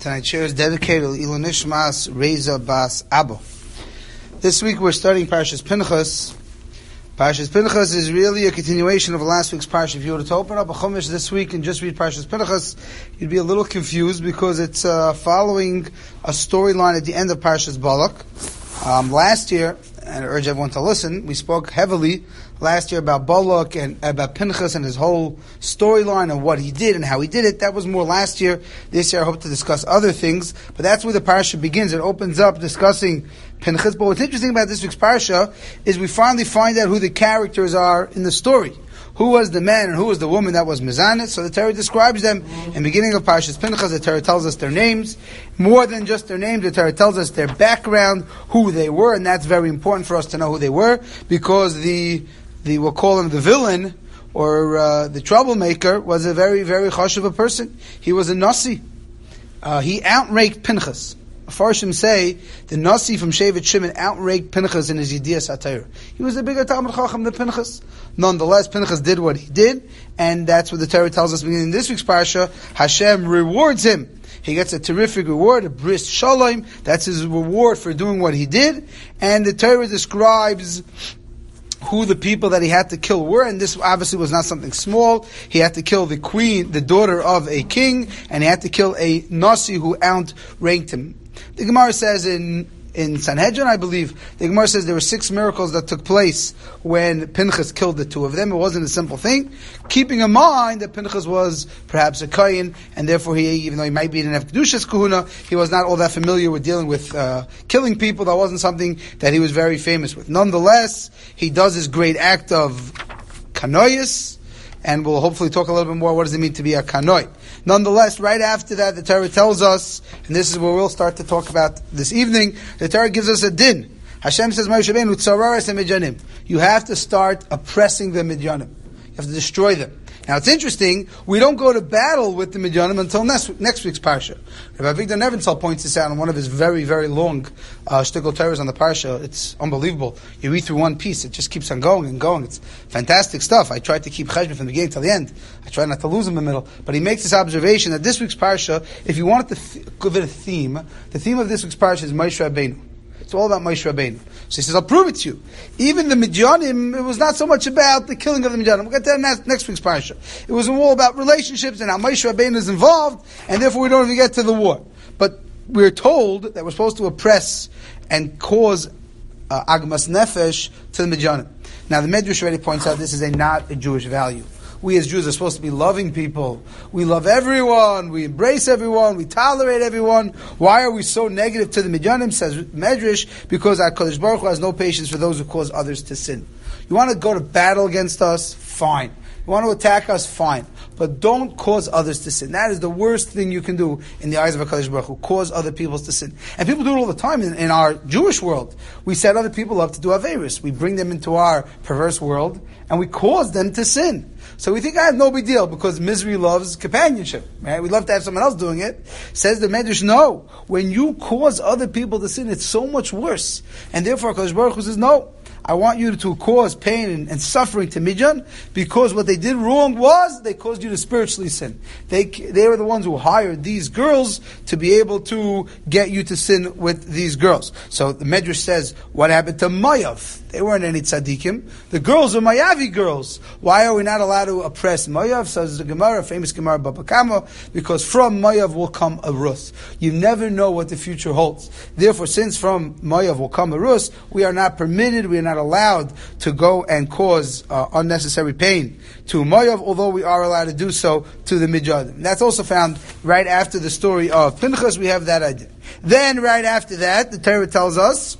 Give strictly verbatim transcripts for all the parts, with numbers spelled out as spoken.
Tonight's share is dedicated to Ilu Nishmas Reza Bas Abba. This week we're studying Parshas Pinchas. Parshas Pinchas is really a continuation of last week's Parsha. If you were to open up a Chumash this week and just read Parshas Pinchas, you'd be a little confused because it's uh, following a storyline at the end of Parshas Balak. Um, last year, and I urge everyone to listen, we spoke heavily last year about Balak and about Pinchas and his whole storyline and what he did and how he did it. That was more last year. This year I hope to discuss other things, but that's where the Parsha begins. It opens up discussing Pinchas. But what's interesting about this week's Parsha is we finally find out who the characters are in the story. Who was the man and who was the woman that was Mizanit? So the Torah describes them. In the beginning of Parshas Pinchas, the Torah tells us their names. More than just their names, the Torah tells us their background, who they were, and that's very important for us to know who they were, because the, the we'll call him the villain, or uh, the troublemaker, was a very, very chashuv a person. He was a Nasi. Uh, he outranked Pinchas. Farshim say the Nasi from Shevet Shimon outranked Pinchas in his Yediyas HaTorah. He was a bigger Talmud Chacham than Pinchas. Nonetheless, Pinchas did what he did, and that's what the Torah tells us beginning in this week's Parsha. Hashem rewards him. He gets a terrific reward, a bris shalom. That's his reward for doing what he did. And the Torah describes who the people that he had to kill were, and this obviously was not something small. He had to kill the queen, the daughter of a king, and he had to kill a Nasi who outranked him. The Gemara says in in Sanhedrin, I believe, the Gemara says there were six miracles that took place when Pinchas killed the two of them. It wasn't a simple thing. Keeping in mind that Pinchas was perhaps a Kayin, and therefore he, even though he might be in an Kedushas Kahuna, he was not all that familiar with dealing with uh, killing people. That wasn't something that he was very famous with. Nonetheless, he does this great act of Kanoyas, and we'll hopefully talk a little bit more what does it mean to be a Kanoy. Nonetheless, right after that, the Torah tells us, and this is where we'll start to talk about this evening, the Torah gives us a din. Hashem says, you have to start oppressing the Midyanim. You have to destroy them. Now it's interesting, we don't go to battle with the Midyanim until next, next week's Parsha. Rabbi Avigdor Nebenzahl points this out in one of his very, very long uh, shtickle Torahs on the Parsha. It's unbelievable. You read through one piece, it just keeps on going and going. It's fantastic stuff. I tried to keep Cheshbon from the beginning till the end. I tried not to lose him in the middle. But he makes this observation that this week's Parsha, if you wanted to th- give it a theme, the theme of this week's Parsha is Moshe Rabbeinu. It's all about Moshe Rabbeinu. So he says, I'll prove it to you. Even the Midyanim, it was not so much about the killing of the Midyanim. We'll get to that next, next week's Parsha. It was all about relationships and how Moshe Rabbeinu is involved, and therefore we don't even get to the war. But we're told that we're supposed to oppress and cause uh, Agmas Nefesh to the Midyanim. Now the Medrash already points out this is a not a Jewish value. We as Jews are supposed to be loving people. We love everyone. We embrace everyone. We tolerate everyone. Why are we so negative to the Midyanim, says Medrash? Because our Kodesh Baruch Hu has no patience for those who cause others to sin. You want to go to battle against us? Fine. You want to attack us? Fine. But don't cause others to sin. That is the worst thing you can do in the eyes of a Kodesh Baruch Hu, cause other people to sin. And people do it all the time in, in our Jewish world. We set other people up to do Averis. We bring them into our perverse world, and we cause them to sin. So we think, I have no big deal, because misery loves companionship. Right? We love to have someone else doing it. Says the Medrash, no. When you cause other people to sin, it's so much worse. And therefore, Kodesh Baruch Hu says, no. I want you to cause pain and, and suffering to Midyan, because what they did wrong was they caused you to spiritually sin. They they were the ones who hired these girls to be able to get you to sin with these girls. So the Medrash says, what happened to Mayav? They weren't any tzaddikim. The girls are Mayavi girls. Why are we not allowed to oppress Mayav? Says the Gemara, famous Gemara Baba Kama, because from Mayav will come a Rus. You never know what the future holds. Therefore, since from Mayav will come a Rus, we are not permitted, we are not allowed to go and cause uh, unnecessary pain to Mayav, although we are allowed to do so to the Midyanim. That's also found right after the story of Pinchas. We have that idea. Then, right after that, the Torah tells us,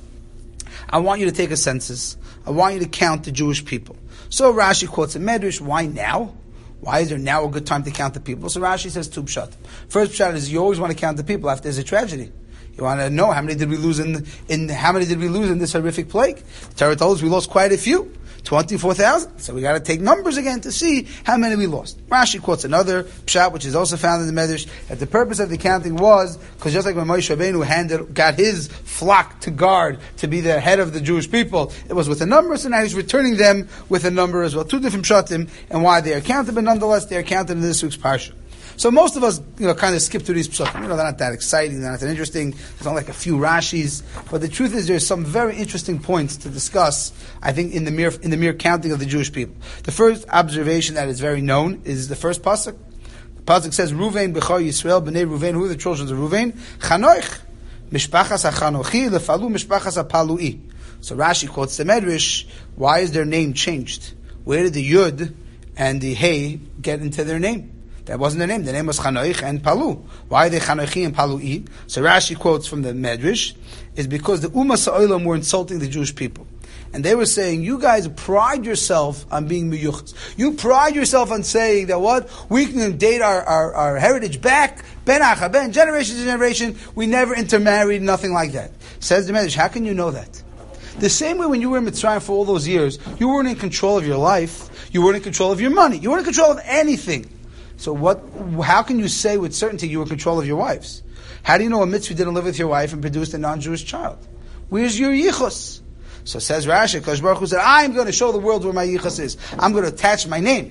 I want you to take a census. I want you to count the Jewish people. So Rashi quotes a Medrash. Why now? Why is there now a good time to count the people? So Rashi says two pshat. First pshat is you always want to count the people after there's a tragedy. You want to know how many did we lose in in how many did we lose in this horrific plague? The Torah told us we lost quite a few, twenty-four thousand. So we got to take numbers again to see how many we lost. Rashi quotes another pshat, which is also found in the Medrash, that the purpose of the counting was because just like when Moshe Rabbeinu handed got his flock to guard to be the head of the Jewish people, it was with a number. So now he's returning them with a number as well. Two different pshatim and why they are counted, but nonetheless they are counted in this week's parsha. So most of us, you know, kind of skip through these psukim. You know, they're not that exciting, they're not that interesting. There's only like a few Rashis. But the truth is, there's some very interesting points to discuss, I think, in the mere in the mere counting of the Jewish people. The first observation that is very known is the first pasuk. The pasuk says, Ruvain b'chor Yisrael, b'nei Ruvain, who are the children of Ruvain? Chanoich, mishpachas ha'chanochi, lefalu mishpachas ha'palui. So Rashi quotes the Medrash, why is their name changed? Where did the Yud and the Hey get into their name? That wasn't their name. The name was Chanoich and Palu. Why are they Chanoichi and Palui? So Rashi quotes from the Medrash, is because the Ummah Sa'olam were insulting the Jewish people. And they were saying, you guys pride yourself on being miyuchas. You pride yourself on saying that what? We can date our, our, our heritage back, ben acha ben, generation to generation. We never intermarried, nothing like that. Says the Medrash, how can you know that? The same way when you were in Mitzrayim for all those years, you weren't in control of your life, you weren't in control of your money, you weren't in control of anything. So what? How can you say with certainty you were in control of your wives? How do you know a mitzvah didn't live with your wife and produced a non-Jewish child? Where's your yichus? So says Rashi, Kadosh Baruch Hu said, I'm going to show the world where my yichus is. I'm going to attach my name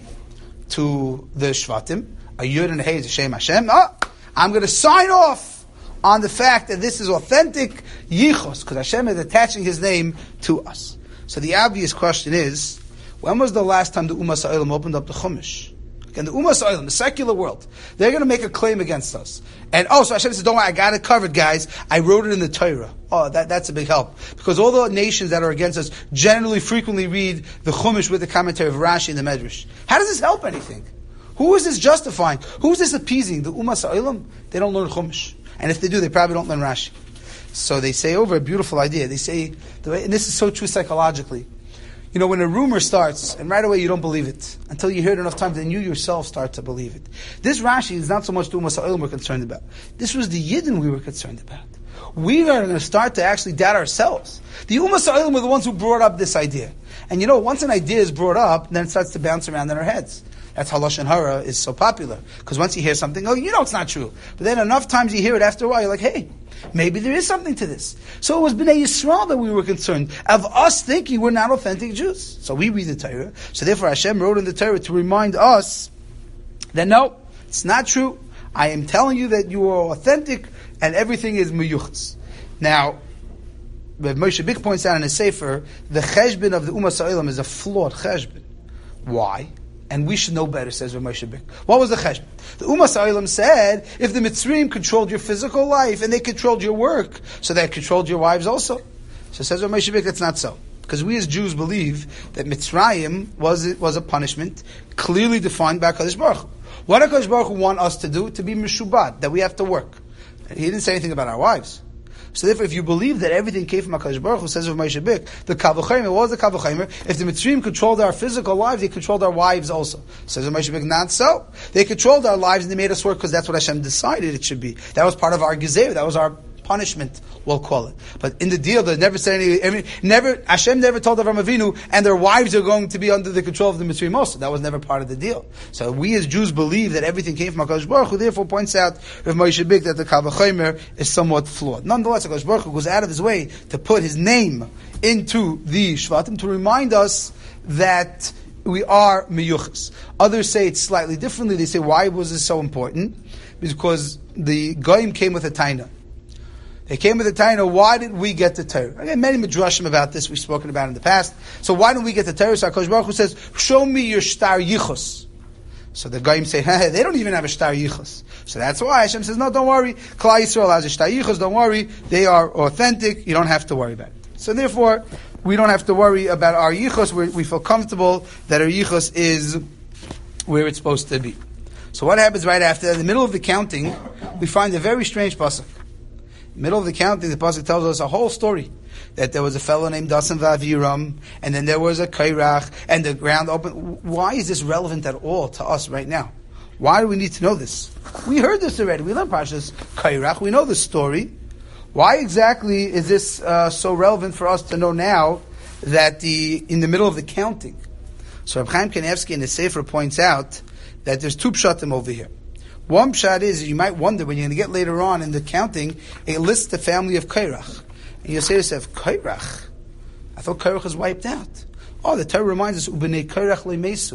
to the Shvatim. A Yud and a Hey is a Shem Hashem. Oh, I'm going to sign off on the fact that this is authentic yichus, because Hashem is attaching His name to us. So the obvious question is, when was the last time the Ummah Sa'olam opened up the Chumash? And the Ummah Sa'olam, the secular world, they're going to make a claim against us. And oh, so Hashem says, don't worry, I got it covered, guys. I wrote it in the Torah. Oh, that, that's a big help. Because all the nations that are against us generally, frequently read the Chumash with the commentary of Rashi and the Medrash. How does this help anything? Who is this justifying? Who is this appeasing? The Ummah Sa'olam? They don't learn Chumash. And if they do, they probably don't learn Rashi. So they say over a beautiful idea. They say, the way, and this is so true psychologically. You know, when a rumor starts, and right away you don't believe it, until you hear it enough times, then you yourself start to believe it. This Rashi is not so much the Ummah Sa'olam we're concerned about. This was the Yidden we were concerned about. We are going to start to actually doubt ourselves. The Ummah Sa'olam were the ones who brought up this idea. And you know, once an idea is brought up, then it starts to bounce around in our heads. That's how Lashon Hara is so popular. Because once you hear something, oh, you know it's not true. But then enough times you hear it after a while, you're like, hey, maybe there is something to this. So it was Bnei Yisrael that we were concerned, of us thinking we're not authentic Jews. So we read the Torah. So therefore Hashem wrote in the Torah to remind us that no, it's not true. I am telling you that you are authentic and everything is miyuchs. Now, Rav Moshe Bik points out in his Sefer, the cheshbon of the Ummah Sa'olam is a flawed cheshbon. Why? And we should know better, says Rav Moshe Bik. What was the cheshbon? The Ummah Sa'olam said, if the Mitzrayim controlled your physical life and they controlled your work, so they controlled your wives also. So says Rav Moshe Bik, that's not so. Because we as Jews believe that Mitzrayim was, was a punishment clearly defined by HaKadosh Baruch Hu. What did HaKadosh Baruch Hu want us to do? To be mishubad, that we have to work. He didn't say anything about our wives. So therefore, if you believe that everything came from HaKadosh Baruch Hu, says Rav Moshe Bik, the Kal V'chomer, what was the Kal V'chomer? If the Mitzrayim controlled our physical lives, they controlled our wives also. Says Rav Moshe Bik, not so. They controlled our lives and they made us work because that's what Hashem decided it should be. That was part of our gezerah. That was our punishment, we'll call it. But in the deal, they never said any, never, Hashem never told Avram Avinu, and their wives are going to be under the control of the Mitzrayim also. That was never part of the deal. So we as Jews believe that everything came from HaKadosh Baruch Hu, therefore points out Rav Moshe Bik that the Kal V'chomer is somewhat flawed. Nonetheless, HaKadosh Baruch Hu goes out of his way to put his name into the Shvatim to remind us that we are miyuchas. Others say it slightly differently. They say, why was this so important? Because the Goyim came with a taina. They came with the Torah. Why did we get the Torah? Again, many midrashim about this we've spoken about in the past. So why didn't we get the Torah? So HaKadosh Baruch Hu says, "Show me your star yichus." So the Goyim say, hey, they don't even have a star yichus. So that's why Hashem says, "No, don't worry. Klal Yisrael has a star yichus. Don't worry. They are authentic. You don't have to worry about it." So therefore, we don't have to worry about our yichus. We, we feel comfortable that our yichus is where it's supposed to be. So what happens right after that? In the middle of the counting, we find a very strange pasuk. Middle of the counting, the pasuk tells us a whole story. That there was a fellow named Dasan V'Aviram, and then there was a Kairach, and the ground opened. Why is this relevant at all to us right now? Why do we need to know this? We heard this already. We learned Parshas Kairach. We know this story. Why exactly is this uh, so relevant for us to know now that the in the middle of the counting? So Reb Chaim Kanievsky in the Sefer points out that there's two pshatim over here. One pshat is, you might wonder, when you're going to get later on in the counting, it lists the family of Kairach. And you say to yourself, Kairach? I thought Kairach was wiped out. Oh, the Torah reminds us, U'bnei Kairach le'mesu.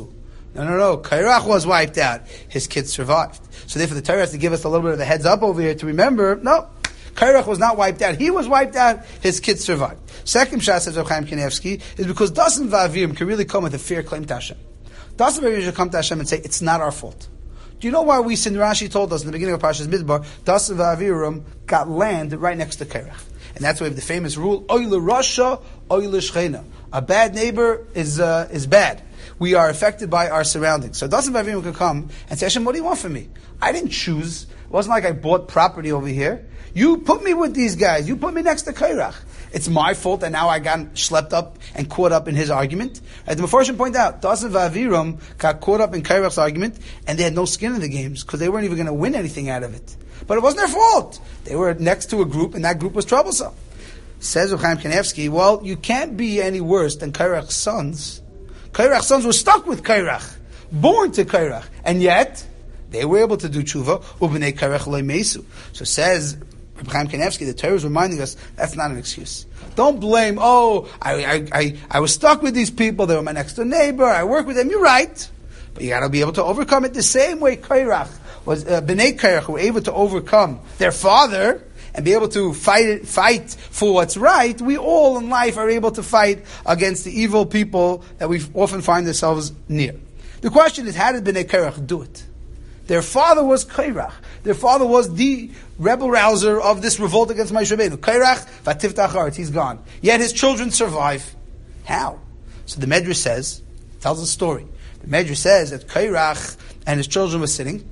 No, no, no. Kairach was wiped out. His kids survived. So therefore the Torah has to give us a little bit of the heads up over here to remember, no, Kairach was not wiped out. He was wiped out. His kids survived. Second shot, says Rav Chaim Kanievsky, is because Dasan Va'avirim can really come with a fair claim to Hashem. Dasan Va'avirim should come to Hashem and say, it's not our fault. Do you know why we sin? Rashi told us in the beginning of Parshas Midbar, Dasan Va'avirim got land right next to Kairach. And that's why we have the famous rule, Oile Rasha, Oile Shchena. A bad neighbor is uh, is bad. We are affected by our surroundings. So Dasan Va'avirim could come and say, Hashem, what do you want from me? I didn't choose. It wasn't like I bought property over here. You put me with these guys. You put me next to Kairach. It's my fault that now I got schlepped up and caught up in his argument. As the Mefarshim point out, Dasan Va'avirim got caught up in Kairach's argument, and they had no skin in the games because they weren't even going to win anything out of it. But it wasn't their fault. They were next to a group, and that group was troublesome. Says Rav Chaim Kanievsky, well, you can't be any worse than Kairach's sons. Kairach's sons were stuck with Kairach, born to Kairach, and yet they were able to do tshuva. Ubnei Kairach lo mesu. So says Rav Chaim Kanievsky, the Torah is reminding us that's not an excuse. Don't blame. Oh, I, I I I was stuck with these people. They were my next door neighbor. I work with them. You're right, but you got to be able to overcome it the same way Kairach was. Uh, Bnei Kairach were able to overcome their father and be able to fight it, fight for what's right. We all in life are able to fight against the evil people that we often find ourselves near. The question is, how did Bnei Kairach do it? Their father was Kairach. Their father was the rebel rouser of this revolt against Moshe Rabbeinu. Kairach, vatiftach haaretz, he's gone. Yet his children survive. How? So the Medrash says, tells a story. The Medrash says that Kairach and his children were sitting,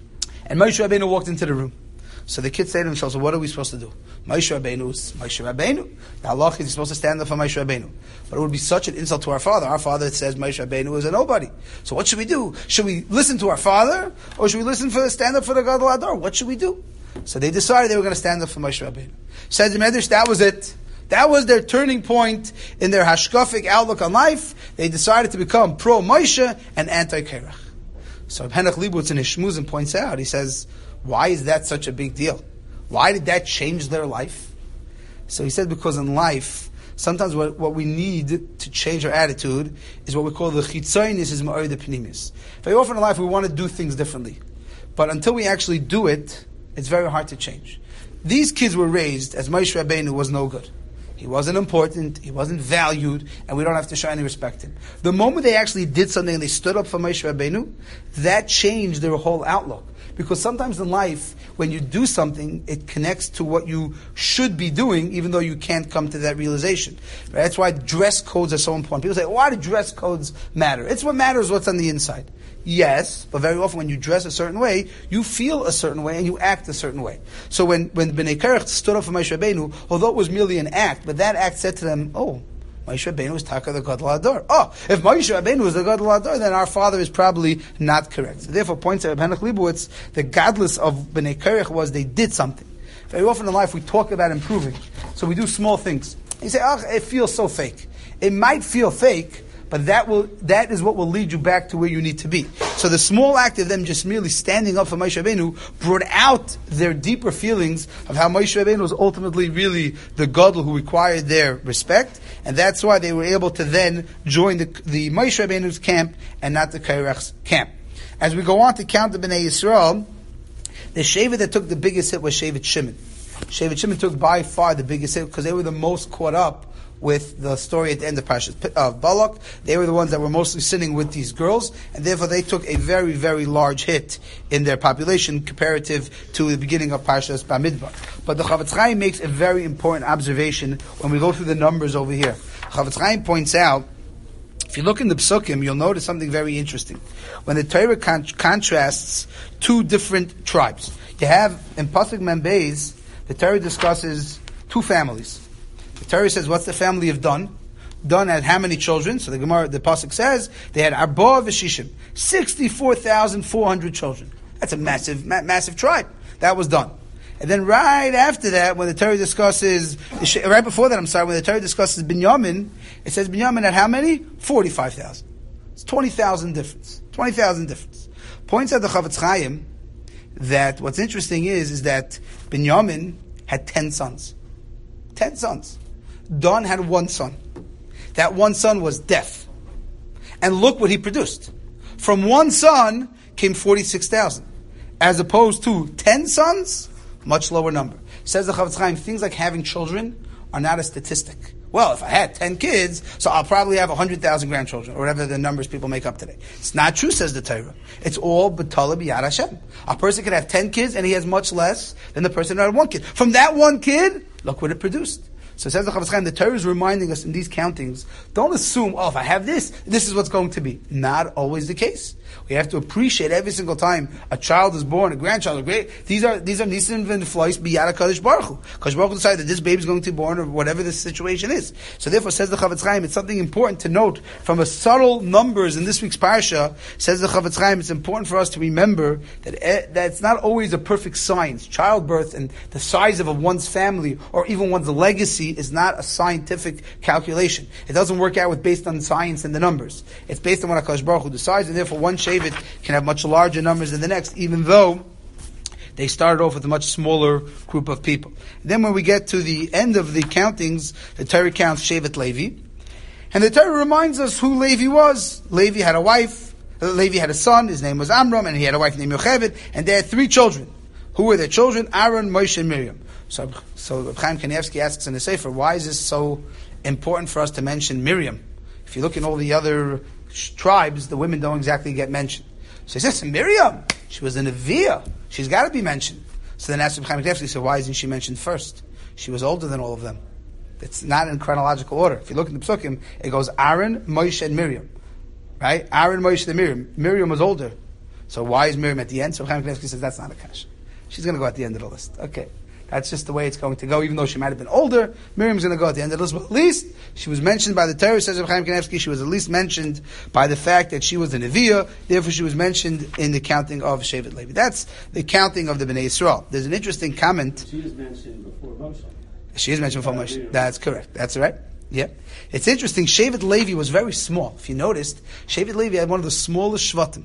and Moshe Rabbeinu walked into the room. So the kids say to themselves, well, what are we supposed to do? Moshe Rabbeinu is Moshe Rabbeinu. The halach is supposed to stand up for Moshe Rabbeinu. But it would be such an insult to our father. Our father says Moshe Rabbeinu is a nobody. So what should we do? Should we listen to our father? Or should we listen for stand up for the Gadol Hador? What should we do? So they decided they were going to stand up for Moshe Rabbeinu. Says the Medrash, that was it. That was their turning point in their hashkafic outlook on life. They decided to become pro-Moshe and anti-Kairach. So Henoch Leibowitz in his Shmuzim points out, he says, why is that such a big deal? Why did that change their life? So he said, because in life, sometimes what, what we need to change our attitude is what we call the chitzonis is ma'or de pnimis. Very often in life we want to do things differently. But until we actually do it, it's very hard to change. These kids were raised as Moshe Rabbeinu was no good. He wasn't important, he wasn't valued, and we don't have to show any respect to him. The moment they actually did something and they stood up for Moshe Rabbeinu, that changed their whole outlook. Because sometimes in life, when you do something, it connects to what you should be doing, even though you can't come to that realization. Right? That's why dress codes are so important. People say, why do dress codes matter? It's what matters what's on the inside. Yes, but very often when you dress a certain way, you feel a certain way and you act a certain way. So when, when Bnei Kairach stood up for Moshe Rabbeinu, although it was merely an act, but that act said to them, oh, Moshe Rabbeinu is Taka the Gadol Hador. Oh, if Moshe Rabbeinu is the Gadol Hador, then our father is probably not correct. So therefore, points out Henoch Leibowitz, the godless of Bnei Kairach was they did something. Very often in life we talk about improving. So we do small things. You say, oh, it feels so fake. It might feel fake, but that will that is what will lead you back to where you need to be. So the small act of them just merely standing up for Moshe Rabbeinu brought out their deeper feelings of how Moshe Rabbeinu was ultimately really the Gadol who required their respect, and that's why they were able to then join the, the Moshe Rabbeinu's camp and not the Kairach's camp. As we go on to count the Bnei Yisrael, the Shevet that took the biggest hit was Shevet Shimon. Shevet Shimon took by far the biggest hit because they were the most caught up with the story at the end of Parashat uh, Balak. They were the ones that were mostly sinning with these girls, and therefore they took a very, very large hit in their population comparative to the beginning of Parashat Bamidbar. But the Chavetz Chaim makes a very important observation when we go through the numbers over here. Chavetz Chaim points out, if you look in the Psukim, you'll notice something very interesting. When the Torah con- contrasts two different tribes, you have in Pasuk Mem Beis, the Torah discusses two families. The Torah says, what's the family of Dan? Dan had how many children? So the Gemara, the Pasuk says, they had Arba v'Shishim, sixty-four thousand four hundred children. That's a massive, ma- massive tribe. That was done. And then right after that, when the Torah discusses, right before that, I'm sorry, when the Torah discusses Binyamin, it says Binyamin had how many? forty-five thousand. It's twenty thousand difference. twenty thousand difference. Points out the Chavetz Chaim that what's interesting is, is that Binyamin had ten sons. Ten sons. Dan had one son. That one son was deaf. And look what he produced. from one son came forty-six thousand. As opposed to ten sons, much lower number. Says the Chavetz Chaim, things like having children are not a statistic. Well, if I had ten kids, so I'll probably have one hundred thousand grandchildren, or whatever the numbers people make up today. It's not true, says the Torah. It's all b'tala b'yad Hashem. A person can have ten kids, and he has much less than the person who had one kid. From that one kid, look what it produced. So it says the Chavetz Chaim, the Torah is reminding us in these countings, don't assume, oh, if I have this, this is what's going to be. Not always the case. We have to appreciate every single time a child is born, a grandchild, a great. These are these are nisim and flies biyad Kadosh Baruch Hu. Kadosh Baruch Hu decided that this baby is going to be born, or whatever the situation is. So therefore, says the Chavetz Chaim, it's something important to note from a subtle numbers in this week's parsha. Says the Chavetz Chaim, it's important for us to remember that that it's not always a perfect science. Childbirth and the size of a one's family or even one's legacy is not a scientific calculation. It doesn't work out with based on science and the numbers. It's based on what HaKadosh Baruch Hu decides, and therefore one Shevet can have much larger numbers than the next, even though they started off with a much smaller group of people. And then when we get to the end of the countings, the Torah counts Shevet Levi, and the Torah reminds us who Levi was. Levi had a wife, Levi had a son, his name was Amram, and he had a wife named Yocheved, and they had three children. Who were their children? Aaron, Moshe, and Miriam. So, so Reb Chaim Kanievsky asks in the Sefer, why is this so important for us to mention Miriam? If you look in all the other sh- tribes, the women don't exactly get mentioned. So he says, Miriam, she was a Neviah. She's got to be mentioned. So then asks Reb Chaim Kanievsky, so why isn't she mentioned first? She was older than all of them. It's not in chronological order. If you look in the Psukim, it goes Aaron, Moshe, and Miriam. Right? Aaron, Moshe, and Miriam. Miriam was older. So why is Miriam at the end? So Reb Chaim Kanievsky says, that's not a kash. She's going to go at the end of the list. Okay. That's just the way it's going to go. Even though she might have been older, Miriam's going to go at the end of the list. But at least she was mentioned by the Torah, says Reb Chaim Kanievsky. She was at least mentioned by the fact that she was a Neviah. Therefore, she was mentioned in the counting of Shevet Levi. That's the counting of the Bnei Yisrael. There's an interesting comment. She is mentioned before Moshe. She is mentioned before Moshe. That's correct. That's right. Yeah. It's interesting. Shevet Levi was very small. If you noticed, Shevet Levi had one of the smallest Shvatim.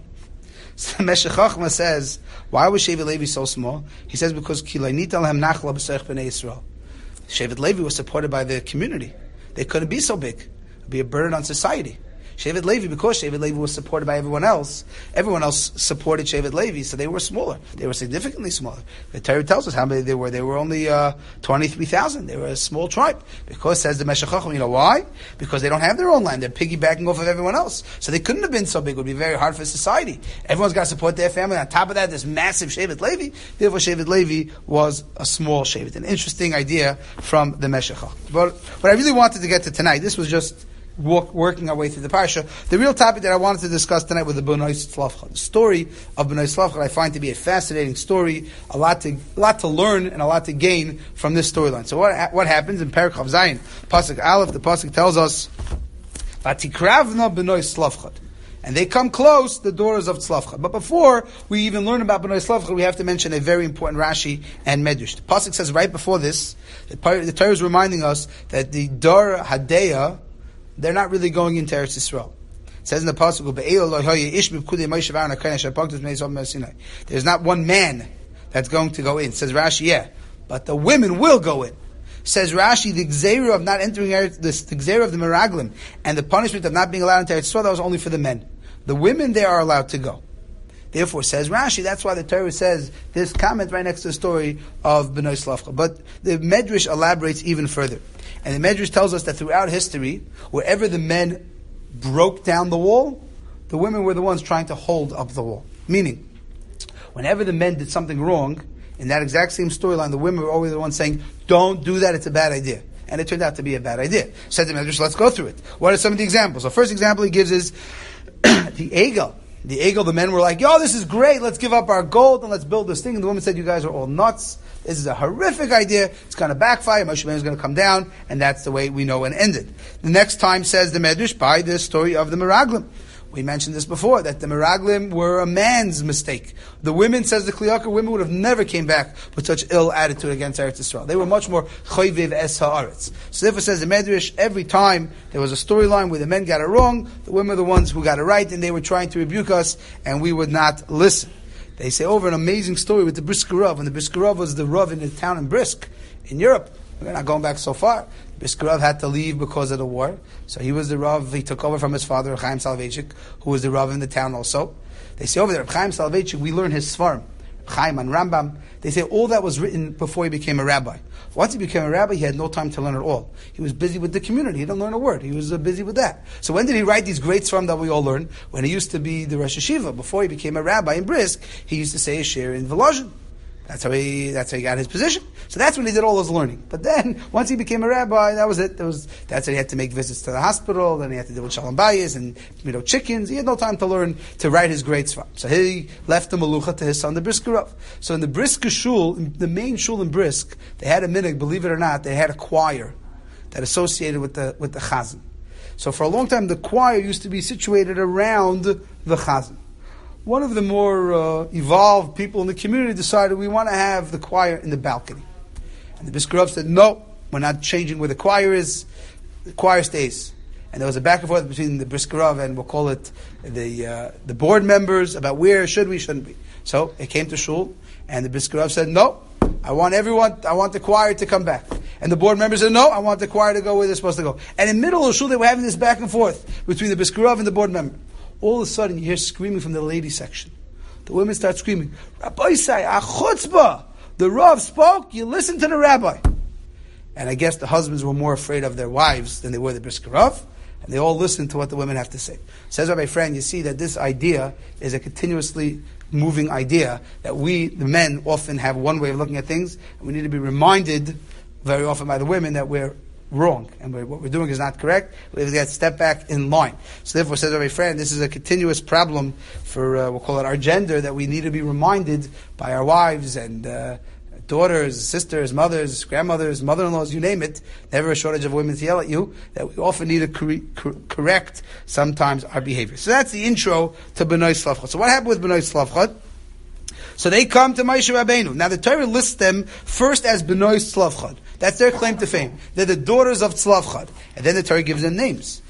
So Meshech Chochmah says, why was Shevet Levi so small? He says because Kilaynit alhem nachla b'seich b'nei Yisrael. Shevet Levi was supported by the community. They couldn't be so big. It would be a burden on society. Shevet Levi, because Shevet Levi was supported by everyone else, everyone else supported Shevet Levi, so they were smaller. They were significantly smaller. The Torah tells us how many they were. They were only uh, twenty-three thousand. They were a small tribe. Because, says the Meshech Chochmah, you know why? Because they don't have their own land. They're piggybacking off of everyone else. So they couldn't have been so big. It would be very hard for society. Everyone's got to support their family. On top of that, this massive Shevet Levi. Therefore, Shevet Levi was a small Shevet. An interesting idea from the Meshech Chochmah. But what I really wanted to get to tonight, this was just Walk, working our way through the parsha. The real topic that I wanted to discuss tonight was the Bnei Tzlafcha. The story of Bnei Tzlafcha I find to be a fascinating story, a lot to a lot to learn and a lot to gain from this storyline. So what what happens in Perek Chav Zayin, Pasuk Aleph? The Pasuk tells us, "Vatikravna Bnei Tzlafcha," and they come close, the daughters of Tzlafcha. But before we even learn about Bnei Tzlafcha, we have to mention a very important Rashi and Medrash. The Pasuk says right before this, the Torah is reminding us that the Dar Hadeya, they're not really going into Eretz Yisrael. It says in the Pasuk, there's not one man that's going to go in. Says Rashi, yeah, but the women will go in. Says Rashi, the Gzeira of not entering Eretz, the Gzeira of the Meraglim, and the punishment of not being allowed into Eretz Yisrael, that was only for the men. The women, they are allowed to go. Therefore, says Rashi, that's why the Torah says this comment right next to the story of Bnei Tzlafcha. But the Medrash elaborates even further. And the Medrash tells us that throughout history, wherever the men broke down the wall, the women were the ones trying to hold up the wall. Meaning, whenever the men did something wrong, in that exact same storyline, the women were always the ones saying, don't do that, it's a bad idea. And it turned out to be a bad idea. Said the Medrash, let's go through it. What are some of the examples? The first example he gives is the Egel. The Egel, the men were like, yo, this is great, let's give up our gold and let's build this thing. And the woman said, you guys are all nuts. This is a horrific idea. It's going to backfire. Moshe Rabbeinu is going to come down, and that's the way we know when it ended. The next time, says the Medrash, by the story of the Meraglim. We mentioned this before, that the Meraglim were a man's mistake. The women, says the Kliyaka, women would have never came back with such ill attitude against Eretz Yisrael. They were much more choyviv es haaretz. So therefore, says the Medrash, every time there was a storyline where the men got it wrong, the women were the ones who got it right, and they were trying to rebuke us, and we would not listen. They say over an amazing story with the Brisker Rav. When the Brisker Rav was the Rav in the town in Brisk, in Europe, We're not going back so far. Brisker Rav had to leave because of the war. So he was the Rav, he took over from his father, Chaim Soloveitchik, who was the Rav in the town also. They say over there, Chaim Soloveitchik, we learn his Svarim. Chaim and Rambam, they say all that was written before he became a rabbi. Once he became a rabbi, he had no time to learn at all. He was busy with the community. He didn't learn a word. He was uh, busy with that. So when did he write these great Svarim that we all learn? When he used to be the Rosh Hashiva. Before he became a rabbi in Brisk, he used to say a shir in Volozhin. That's how he. That's how he got his position. So that's when he did all his learning. But then, once he became a rabbi, that was it. That was that's when he had to make visits to the hospital. Then he had to deal with shalom bayis and you know chickens. He had no time to learn to write his great svarim. So he left the malucha to his son, the Brisker Rav. So in the Brisker shul, the main shul in Brisk, they had a minhag. Believe it or not, they had a choir that associated with the with the chazan. So for a long time, the choir used to be situated around the chazan. One of the more uh, evolved people in the community decided we want to have the choir in the balcony. And the Brisker Rav said, no, we're not changing where the choir is. The choir stays. And there was a back and forth between the Brisker Rav and we'll call it the uh, the board members about where should we, shouldn't we. So it came to shul, and the Brisker Rav said, no, I want everyone, I want the choir to come back. And the board members said, no, I want the choir to go where they're supposed to go. And in the middle of shul, they were having this back and forth between the Brisker Rav and the board member. All of a sudden, you hear screaming from the ladies section. The women start screaming, Rabbi say, a chutzpah! The Rav spoke, you listen to the rabbi. And I guess the husbands were more afraid of their wives than they were the Brisker Rav, and they all listened to what the women have to say. Says Rabbi Friend, you see that this idea is a continuously moving idea, that we, the men, often have one way of looking at things, and we need to be reminded very often by the women that we're wrong, and we're, what we're doing is not correct. We have to get step back in line. So therefore, says my friend, this is a continuous problem for, uh, we'll call it our gender, that we need to be reminded by our wives and uh, daughters, sisters, mothers, grandmothers, mother-in-laws, you name it. Never a shortage of women to yell at you, that we often need to cor- cor- correct sometimes our behavior. So that's the intro to B'nai Slavchot. So what happened with B'nai Slavchot? So they come to Moshe Rabbeinu. Now the Torah lists them first as B'nai Slavchot. That's their claim to fame. They're the daughters of Tzlavchad. And then the Torah gives them names.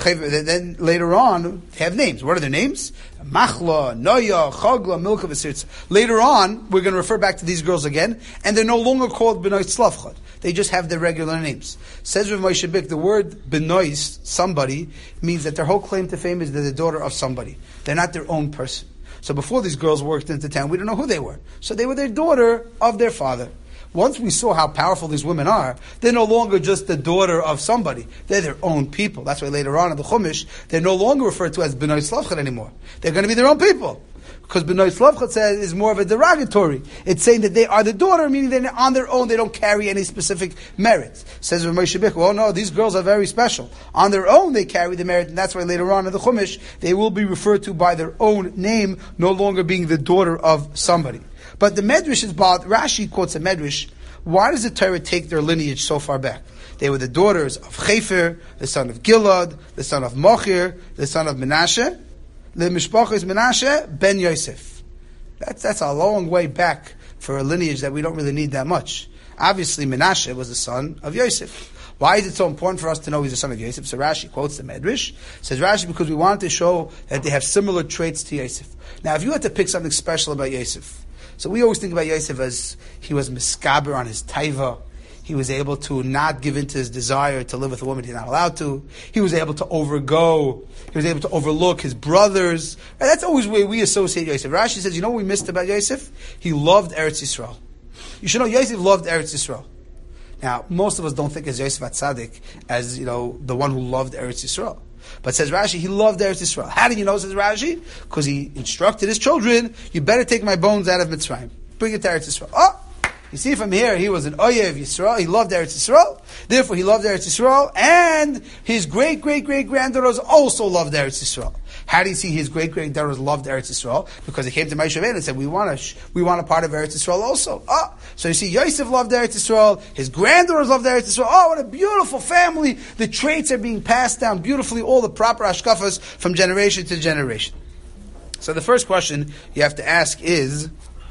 Then later on, they have names. What are their names? Machla, Noya, Chagla, Milka, V'sirtza. Later on, we're going to refer back to these girls again, and they're no longer called B'nai Tzlavchad. They just have their regular names. Says Rav Moshe Bik, the word B'nai, somebody, means that their whole claim to fame is they're the daughter of somebody. They're not their own person. So before these girls worked into town, we don't know who they were. So they were their daughter of their father. Once we saw how powerful these women are, they're no longer just the daughter of somebody. They're their own people. That's why later on in the Chumash, they're no longer referred to as B'nai Slavchad anymore. They're going to be their own people. Because B'nai Slavchad says is more of a derogatory. It's saying that they are the daughter, meaning they're on their own, they don't carry any specific merits. Says Rav Moshe Bik, well no, these girls are very special. On their own they carry the merit, and that's why later on in the Chumash, they will be referred to by their own name, no longer being the daughter of somebody. But the Medrash is bad. Rashi quotes a Medrash. Why does the Torah take their lineage so far back? They were the daughters of Chefer, the son of Gilad, the son of Mochir, the son of Menashe. The Mishpach is Menashe ben Yosef. That's, that's a long way back for a lineage that we don't really need that much. Obviously, Menashe was the son of Yosef. Why is it so important for us to know he's the son of Yosef? So Rashi quotes the Medrash. Says Rashi, because we want to show that they have similar traits to Yosef. Now, if you had to pick something special about Yosef, so we always think about Yosef as he was miskaber on his taiva. He was able to not give in to his desire to live with a woman he's not allowed to. He was able to overgo. He was able to overlook his brothers. And that's always the way we associate Yosef. Rashi says, you know what we missed about Yosef? He loved Eretz Yisrael. You should know Yosef loved Eretz Yisrael. Now, most of us don't think of Yosef HaTzadik as, you know, the one who loved Eretz Yisrael. But says Rashi, he loved Eretz Yisrael. How did you know, says Rashi? Because he instructed his children, you better take my bones out of Mitzrayim. Bring it to Eretz Yisrael. Oh! You see from here, he was an Oyev Yisrael. He loved Eretz Yisrael. Therefore, he loved Eretz Yisrael. And his great-great-great-granddaughters also loved Eretz Yisrael. How do you see his great-great-granddaughters loved Eretz Yisrael? Because they came to Moshe Rabbeinu and said, we want a, sh- we want a part of Eretz Yisrael also. Oh, so you see, Yosef loved Eretz Yisrael. His granddaughters loved Eretz Yisrael. Oh, what a beautiful family. The traits are being passed down beautifully, all the proper hashkafas from generation to generation. So the first question you have to ask is,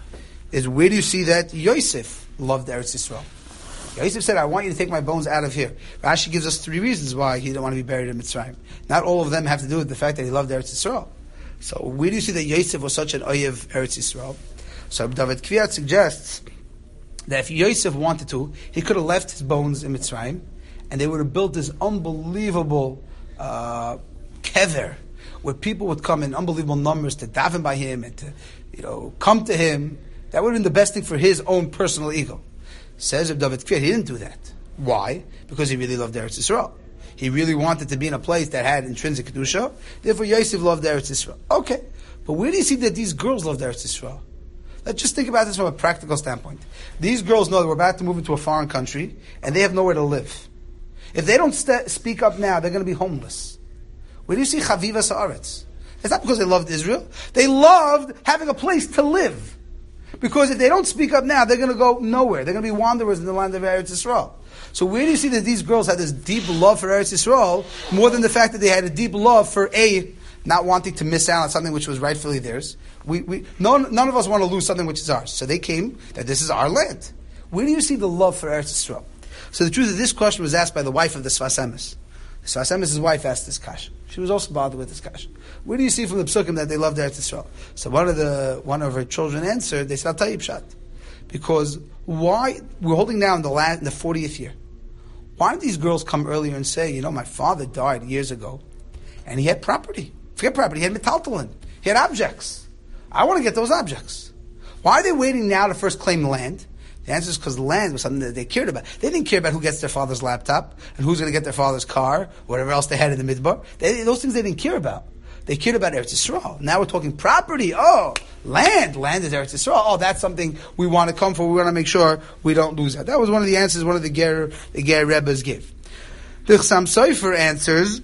is where do you see that Yosef loved Eretz Yisrael? Yosef said, I want you to take my bones out of here. Rashi gives us three reasons why he didn't want to be buried in Mitzrayim. Not all of them have to do with the fact that he loved Eretz Yisrael. So where do you see that Yosef was such an Oyev Eretz Yisrael? So David Kviat suggests that if Yosef wanted to, he could have left his bones in Mitzrayim, and they would have built this unbelievable uh, kever, where people would come in unbelievable numbers to daven by him and to, you know, come to him. That would have been the best thing for his own personal ego. Says Reb David Kfir, he didn't do that. Why? Because he really loved Eretz Yisrael. He really wanted to be in a place that had intrinsic kedusha. Therefore, Yosef loved Eretz Yisrael. Okay, but where do you see that these girls loved Eretz Yisrael? Let's just think about this from a practical standpoint. These girls know that we're about to move into a foreign country, and they have nowhere to live. If they don't st- speak up now, they're going to be homeless. Where do you see Chavivas Haaretz? It's not because they loved Israel. They loved having a place to live. Because if they don't speak up now, they're going to go nowhere. They're going to be wanderers in the land of Eretz Yisrael. So where do you see that these girls had this deep love for Eretz Yisrael, more than the fact that they had a deep love for A, not wanting to miss out on something which was rightfully theirs? We, we, none, none of us want to lose something which is ours. So they came, that this is our land. Where do you see the love for Eretz Yisrael? So the truth is, this question was asked by the wife of the Sfas Emes. The Sfas Emes' wife asked this question. She was also bothered with this question. Where do you see from the Psukim that they loved Eretz Yisrael? So one of the one of her children answered, they said, I'll tell you Pshat. Because why, we're holding now in the land, in the fortieth year. Why did these girls come earlier and say, you know, my father died years ago, and he had property. Forget property, he had metaltalin. He had objects. I want to get those objects. Why are they waiting now to first claim land? The answer is because land was something that they cared about. They didn't care about who gets their father's laptop and who's going to get their father's car, whatever else they had in the midbar. They, those things they didn't care about. They cared about Eretz Yisrael. Now we're talking property. Oh, land. Land is Eretz Yisrael. Oh, that's something we want to come for. We want to make sure we don't lose that. That was one of the answers one of the Ger, the Ger Rebbes gave. The Chassam Sofer answers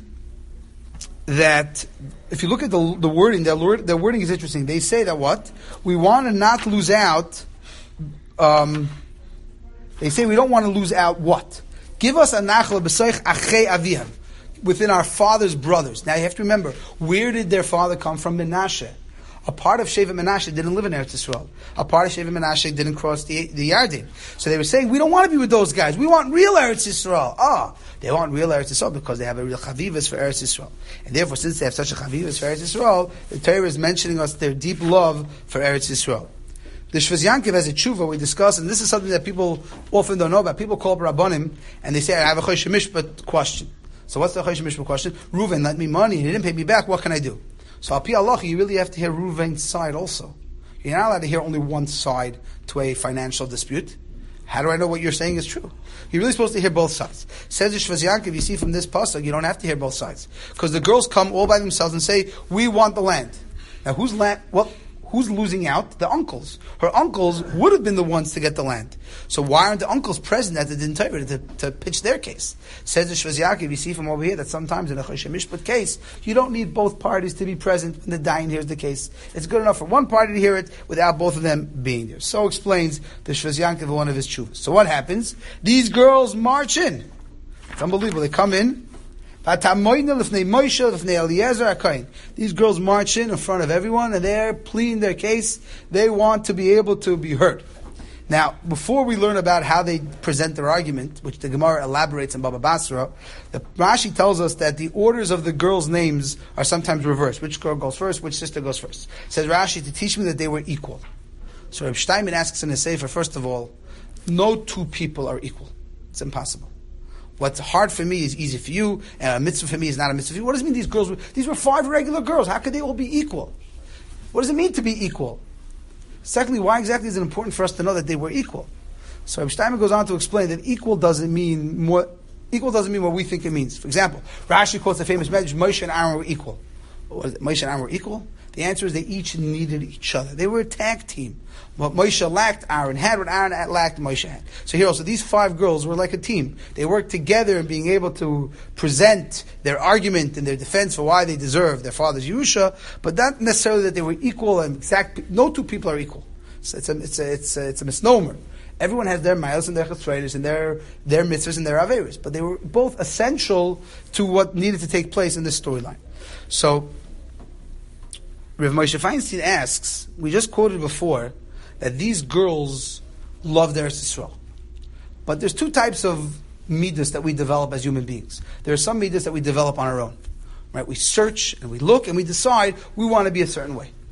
that if you look at the, the wording, their, their wording is interesting. They say that what? We want to not lose out. Um, they say we don't want to lose out what? Give us a nachla b'soich achei aviham, within our father's brothers. Now you have to remember, where did their father come from? Menashe. A part of Shevet Menashe didn't live in Eretz Yisrael. A part of Shevet Menashe didn't cross the, the Yarden. So they were saying, we don't want to be with those guys. We want real Eretz Yisrael. Ah, they want real Eretz Yisrael because they have a real chavivas for Eretz Yisrael. And therefore, since they have such a chavivas for Eretz Yisrael, the Torah is mentioning us their deep love for Eretz Yisrael. The Shvaz Yankiv has a tshuva we discuss, and this is something that people often don't know about. People call up Rabbanim, and they say, I have a Choshe Mishpat question. So what's the Choshe Mishpat question? Reuven lent me money, he didn't pay me back, what can I do? So Al Pi Allah, you really have to hear Reuven's side also. You're not allowed to hear only one side to a financial dispute. How do I know what you're saying is true? You're really supposed to hear both sides. Says the Shvaz Yankiv, you see from this pasuk, you don't have to hear both sides. Because the girls come all by themselves and say, we want the land. Now whose land, well, who's losing out? The uncles. Her uncles would have been the ones to get the land. So why aren't the uncles present at the Din Torah to, to pitch their case? Says the Shvaz Yaakov, you see from over here that sometimes in a Choshe Mishpat case, you don't need both parties to be present when the Dayan hears the case. It's good enough for one party to hear it without both of them being there. So explains the Shvaz Yaakov in one of his chuvas. So what happens? These girls march in. It's unbelievable. They come in. These girls march in in front of everyone and they're pleading their case. They want to be able to be heard. Now, before we learn about how they present their argument, which the Gemara elaborates in Baba Basra, the Rashi tells us that the orders of the girls' names are sometimes reversed. Which girl goes first, which sister goes first. Says Rashi to teach me that they were equal. So Reb Steinman asks in his Sefer, first of all, no two people are equal. It's impossible. What's hard for me is easy for you, and a mitzvah for me is not a mitzvah for you. What does it mean these girls were, these were five regular girls. How could they all be equal? What does it mean to be equal? Secondly, why exactly is it important for us to know that they were equal? So Reb Steinman goes on to explain that equal doesn't mean more, equal doesn't mean what we think it means. For example, Rashi quotes the famous message, Moshe and Aaron were equal. What is it? Moshe and Aaron were equal? The answer is they each needed each other. They were a tag team. What Moshe lacked, Aaron had. What Aaron lacked, Moshe had. So here also, these five girls were like a team. They worked together in being able to present their argument and their defense for why they deserve their father's Yerusha, but not necessarily that they were equal and exact. No two people are equal. So it's a, it's a, it's a, it's a misnomer. Everyone has their miles and their chesronos and their their mitzvahs and their averos, but they were both essential to what needed to take place in this storyline. So Rav Moshe Feinstein asks, we just quoted before that these girls love their Yisrael. But there's two types of midas that we develop as human beings. There are some midas that we develop on our own. Right? We search and we look and we decide we want to be a certain way.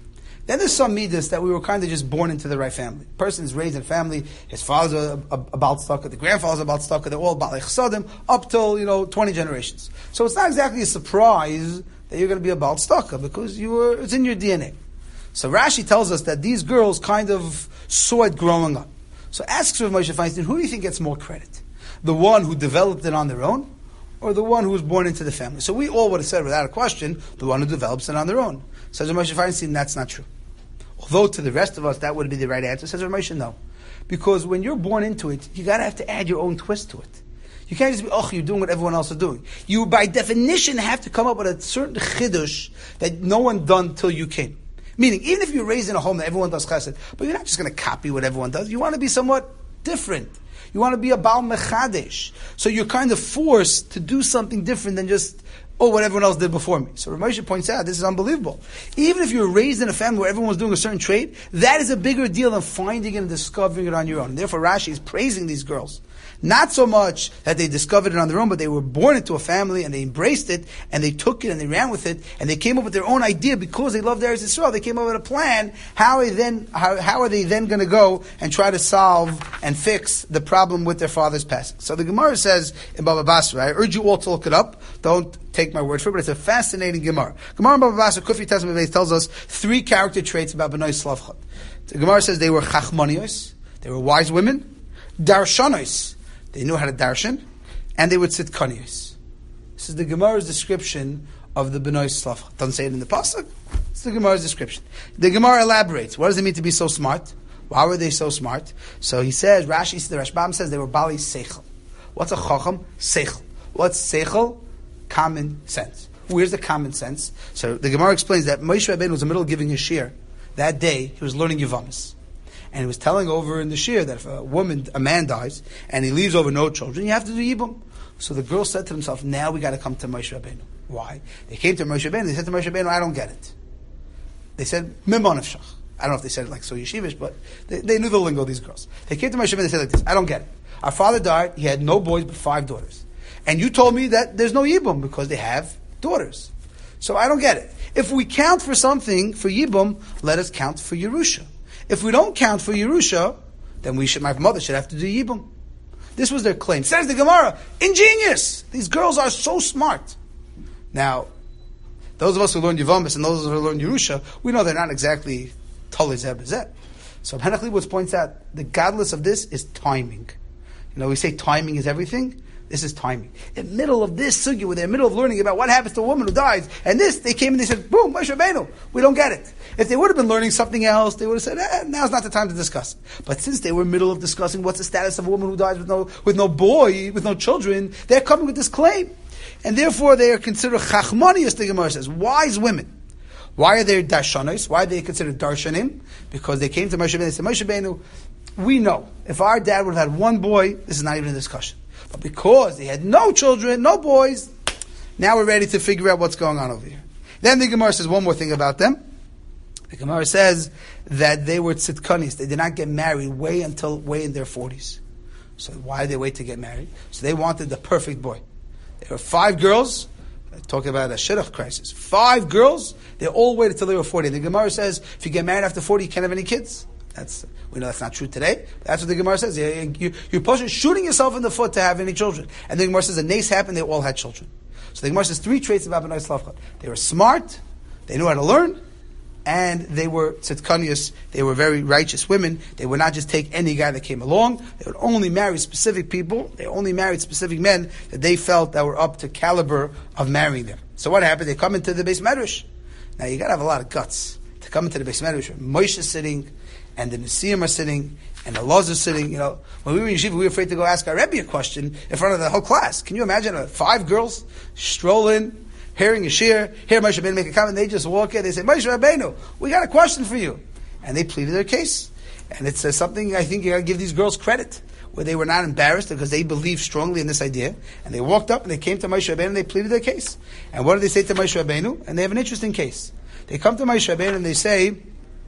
Then there's some midas that we were kind of just born into the right family. The person is raised in a family, his father's a, a, a Baal Tzedakah, the grandfather's a Baal Tzedakah, they're all Baalei Chesadim, up till, you know, twenty generations. So it's not exactly a surprise that you're going to be a Baal Tzedakah, because you were, it's in your D N A. So Rashi tells us that these girls kind of saw it growing up. So asks Rav Moshe Feinstein, who do you think gets more credit? The one who developed it on their own, or the one who was born into the family? So we all would have said without a question, the one who develops it on their own. Says Rav Moshe Feinstein, that's not true. Although to the rest of us that would be the right answer, says Rav Moshe, no. Because when you're born into it, you gotta have to add your own twist to it. You can't just be, oh, you're doing what everyone else is doing. You, by definition, have to come up with a certain chidush that no one done till you came. Meaning, even if you're raised in a home that everyone does chesed, but you're not just going to copy what everyone does. You want to be somewhat different. You want to be a Baal Mechadesh. So you're kind of forced to do something different than just, oh, what everyone else did before me. So Rav Moshe points out, this is unbelievable. Even if you were raised in a family where everyone was doing a certain trade, that is a bigger deal than finding it and discovering it on your own. And therefore Rashi is praising these girls. Not so much that they discovered it on their own, but they were born into a family and they embraced it and they took it and they ran with it and they came up with their own idea because they loved Eretz Yisrael. They came up with a plan. How are they then? How, how are they then going to go and try to solve and fix the problem with their father's passing? So the Gemara says in Baba Basra, I urge you all to look it up. Don't take my word for it, but it's a fascinating Gemara. Gemara in Baba Basra, Kufi Tesman tells us three character traits about Bnei Slavchot. The Gemara says they were chachmanios, they were wise women, darshanos. They knew how to darshan, and they would sit kanios. This is the Gemara's description of the Bnei Slavchot. Doesn't say it in the pasuk. It's the Gemara's description. The Gemara elaborates. What does it mean to be so smart? Why were they so smart? So he says, Rashi, the Rashbam says they were bali seichel. What's a chacham? Seichel. What's seichel? Common sense. Where's the common sense? So the Gemara explains that Moshe Rabbeinu was in the middle of giving his shir. That day, he was learning Yevamos. And he was telling over in the shir that if a woman, a man dies, and he leaves over no children, you have to do yibum. So the girl said to themselves, now we got to come to Moshe Rabbeinu. Why? They came to Moshe Rabbeinu, they said to Moshe Rabbeinu, I don't get it. They said, Mimon Efshach. I don't know if they said it like so yeshivish, but they, they knew the lingo, these girls. They came to Moshe Rabbeinu, they said like this, I don't get it. Our father died, he had no boys but five daughters. And you told me that there's no yibum because they have daughters. So I don't get it. If we count for something, for yibum, let us count for Yerusha. If we don't count for Yerusha, then we should, my mother should have to do Yibum. This was their claim. Says the Gemara, ingenious! These girls are so smart. Now, those of us who learn Yevamos and those who learn Yerusha, we know they're not exactly Tali Zeh B'Zeh. So Menach Leibowitz points out, the godless of this is timing. You know, we say timing is everything. This is timing. In the middle of this sugya, where they're in the middle of learning about what happens to a woman who dies, and this, they came and they said, boom, Moshe Rabbeinu, we don't get it. If they would have been learning something else, they would have said, eh, now's not the time to discuss. But since they were in the middle of discussing what's the status of a woman who dies with no, with no boy, with no children, they're coming with this claim. And therefore they are considered chachmanios, the Gemara says, wise women. Why are they darshanos? Why are they considered darshanim? Because they came to Moshe Rabbeinu and said, Moshe Rabbeinu, we know, if our dad would have had one boy, this is not even a discussion. But because they had no children, no boys, now we're ready to figure out what's going on over here. Then the Gemara says one more thing about them. The Gemara says that they were tzidkanis. They did not get married way until way in their forties. So why did they wait to get married? So they wanted the perfect boy. There were five girls. Talking about a shidduch crisis. Five girls. They all waited until they were forty. The Gemara says if you get married after forty, you can't have any kids. That's, we know that's not true today. That's what the Gemara says. You, you, you're pushing, shooting yourself in the foot to have any children. And the Gemara says the nace happened, they all had children. So the Gemara says three traits about Bnei Slavchot. They were smart, they knew how to learn, and they were tzidkanios, they were very righteous women. They would not just take any guy that came along. They would only marry specific people. They only married specific men that they felt that were up to caliber of marrying them. So what happened? They come into the Beis Medrash. Now you gotta have a lot of guts to come into the Beis Medrash where Moshe is sitting, and the Nesiim are sitting, and the laws are sitting. You know, when we were in yeshiva, we were afraid to go ask our Rebbe a question in front of the whole class. Can you imagine uh, five girls stroll in, hearing a shir, hear Moshe Rabbeinu make a comment, they just walk in, they say, Moshe Rabbeinu, we got a question for you. And they pleaded their case. And it's uh, something I think you got to give these girls credit, where they were not embarrassed because they believed strongly in this idea. And they walked up and they came to Moshe Rabbeinu and they pleaded their case. And what did they say to Moshe Rabbeinu? And they have an interesting case. They come to Moshe Rabbeinu and they say,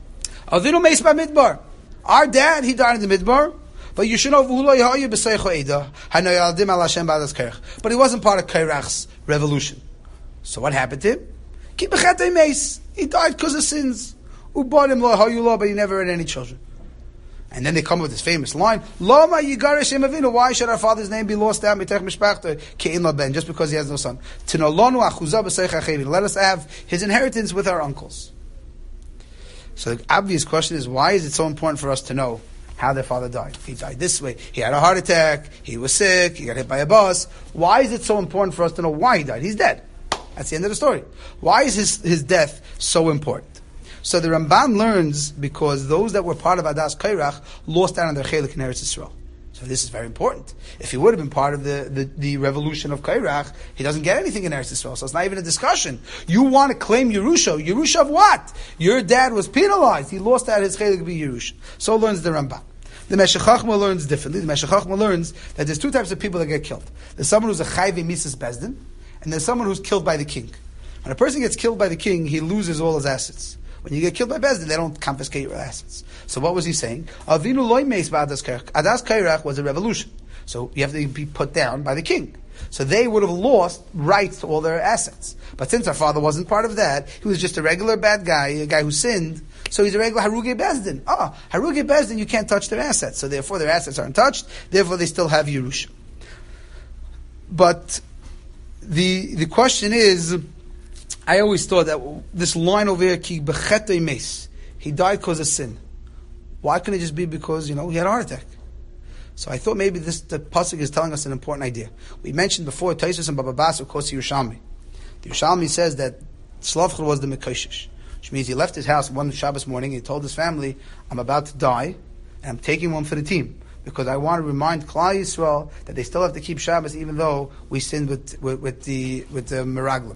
Avinu meis b'midbar. Our dad, he died in the midbar, but you should know, but he wasn't part of Kairach's revolution. So what happened to him? He died because of sins. Ubanim lo hayula, but he never had any children. And then they come with this famous line, Lama Yigarish Avinu, why should our father's name be lost out mitech mishpachta ke'in laben, just because he has no son? Tinolonu achuzah b'seich achevin. Let us have his inheritance with our uncles. So the obvious question is, why is it so important for us to know how their father died? He died this way. He had a heart attack. He was sick. He got hit by a bus. Why is it so important for us to know why he died? He's dead. That's the end of the story. Why is his, his death so important? So the Ramban learns because those that were part of Adas Kairach lost out on their chelik in Eretz Yisrael. So this is very important. If he would have been part of the, the, the revolution of Kairach, he doesn't get anything in Eretz Yisrael. So it's not even a discussion. You want to claim Yerusha. Yerusha of what? Your dad was penalized. He lost out his chelik be Yerusha. So learns the Ramban. The Meshech Chochmah learns differently. The Meshech Chochmah learns that there's two types of people that get killed. There's someone who's a chayve mises bezdin, and there's someone who's killed by the king. When a person gets killed by the king, he loses all his assets. When you get killed by Bezdin, they don't confiscate your assets. So what was he saying? Avinu loy meis ba'adas kairach. Adas kairach was a revolution. So you have to be put down by the king. So they would have lost rights to all their assets. But since our father wasn't part of that, he was just a regular bad guy, a guy who sinned. So he's a regular Haruge Bezdin. Ah, Haruge Bezdin, you can't touch their assets. So therefore their assets aren't touched. Therefore they still have Yerusha. But the the question is, I always thought that this line over here, ki b'chetei meis, he died because of sin. Why couldn't it just be because, you know, he had a heart attack? So I thought maybe this the pasuk is telling us an important idea. We mentioned before Taisus and Baba Bas of course Yerushalmi. The Yerushalmi says that Slavchel was the Mekoshish, which means he left his house one Shabbos morning and he told his family, I'm about to die and I'm taking one for the team because I want to remind Klal Yisrael that they still have to keep Shabbos even though we sinned with with, with the with the Meraglim.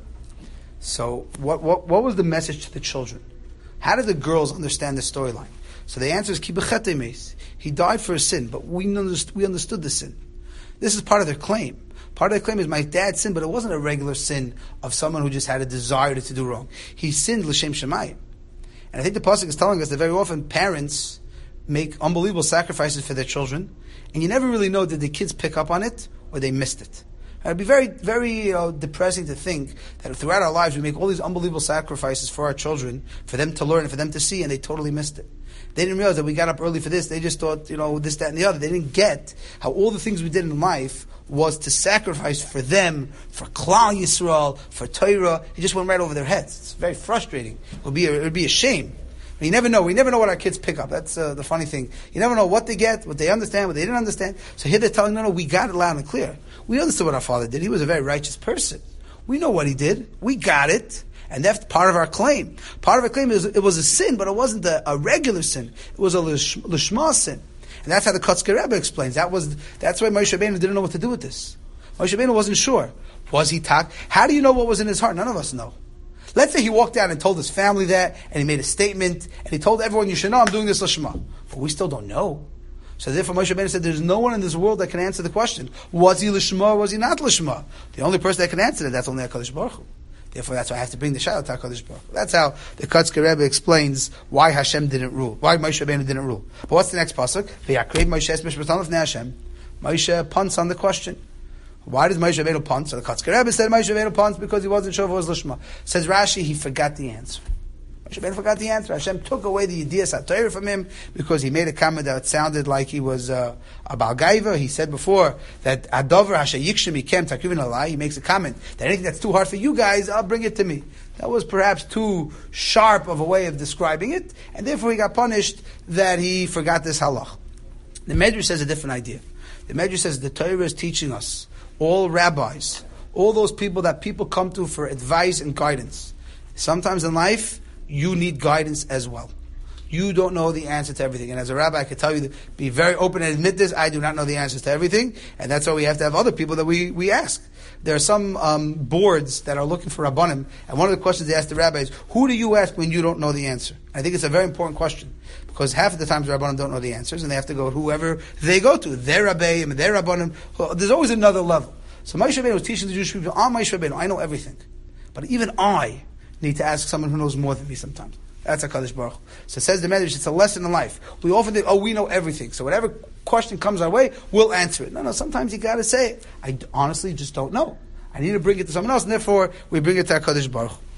So what, what what was the message to the children? How did the girls understand the storyline? So the answer is ki b'chetei meis. He died for a sin, but we understood, we understood the sin. This is part of their claim. Part of their claim is my dad sinned, but it wasn't a regular sin of someone who just had a desire to do wrong. He sinned l'shem shemayim. And I think the pasuk is telling us that very often parents make unbelievable sacrifices for their children, and you never really know did the kids pick up on it or they missed it. It would be very, very uh, depressing to think that throughout our lives we make all these unbelievable sacrifices for our children, for them to learn and for them to see, and they totally missed it. They didn't realize that we got up early for this. They just thought, you know, this, that, and the other. They didn't get how all the things we did in life was to sacrifice for them, for Klal Yisrael, for Torah. It just went right over their heads. It's very frustrating. It would be a, it would be a shame. You never know. We never know what our kids pick up. That's uh, the funny thing. You never know what they get, what they understand, what they didn't understand. So here they're telling, no, no, we got it loud and clear. We understood what our father did. He was a very righteous person. We know what he did. We got it. And that's part of our claim. Part of our claim is it was a sin, but it wasn't a, a regular sin. It was a lishma sin. And that's how the Kotzker Rebbe explains. That was, that's why Moshe Rabbeinu didn't know what to do with this. Moshe Rabbeinu wasn't sure. Was he talk? How do you know what was in his heart? None of us know. Let's say he walked out and told his family that, and he made a statement, and he told everyone, you should know I'm doing this lishma. But we still don't know. So therefore Moshe Rabbeinu said, there's no one in this world that can answer the question. Was he lishma or was he not lishma? The only person that can answer that, that's only HaKadosh Baruch Hu. Therefore that's why I have to bring the shadow to HaKadosh Baruch Hu. That's how the Kotzker Rebbe explains why Hashem didn't rule, why Moshe Rabbeinu didn't rule. But what's the next pasuk? V'yakrev Moshe es mishpatam lefnei Hashem. Moshe punts on the question. Why does Moshe Rabbeinu punt? So the Kotzker Rebbe said Moshe Rabbeinu punts because he wasn't sure if it was lishma. Says Rashi, he forgot the answer. Moshe Rabbeinu forgot the answer. Hashem took away the Yediyas HaTorah from him because he made a comment that sounded like he was uh, a Baal Gaiva. He said before that Adover Hashem Yikshim Ikem Takivin Alai. He makes a comment that anything that's too hard for you guys, I'll bring it to me. That was perhaps too sharp of a way of describing it, and therefore he got punished that he forgot this halach. The Medrash says a different idea. The Medrash says the Torah is teaching us, all rabbis, all those people that people come to for advice and guidance. Sometimes in life, you need guidance as well. You don't know the answer to everything. And as a rabbi, I can tell you to be very open and admit this. I do not know the answers to everything. And that's why we have to have other people that we, we ask. There are some um, boards that are looking for Rabbanim. And one of the questions they ask the rabbi is, who do you ask when you don't know the answer? I think it's a very important question. Because half of the times the Rabbanim don't know the answers. And they have to go to whoever they go to. Their Rabbeim, their Rabbanim. Well, there's always another level. So Moshe Rabbeinu was teaching the Jewish people, I'm Moshe Rabbeinu, I know everything. But even I need to ask someone who knows more than me sometimes. That's HaKadosh Baruch Hu. So it says the Medrash, it's a lesson in life. We often think, oh, we know everything. So whatever question comes our way, we'll answer it. No, no, sometimes you gotta say it. I honestly just don't know. I need to bring it to someone else, and therefore we bring it to HaKadosh Baruch Hu.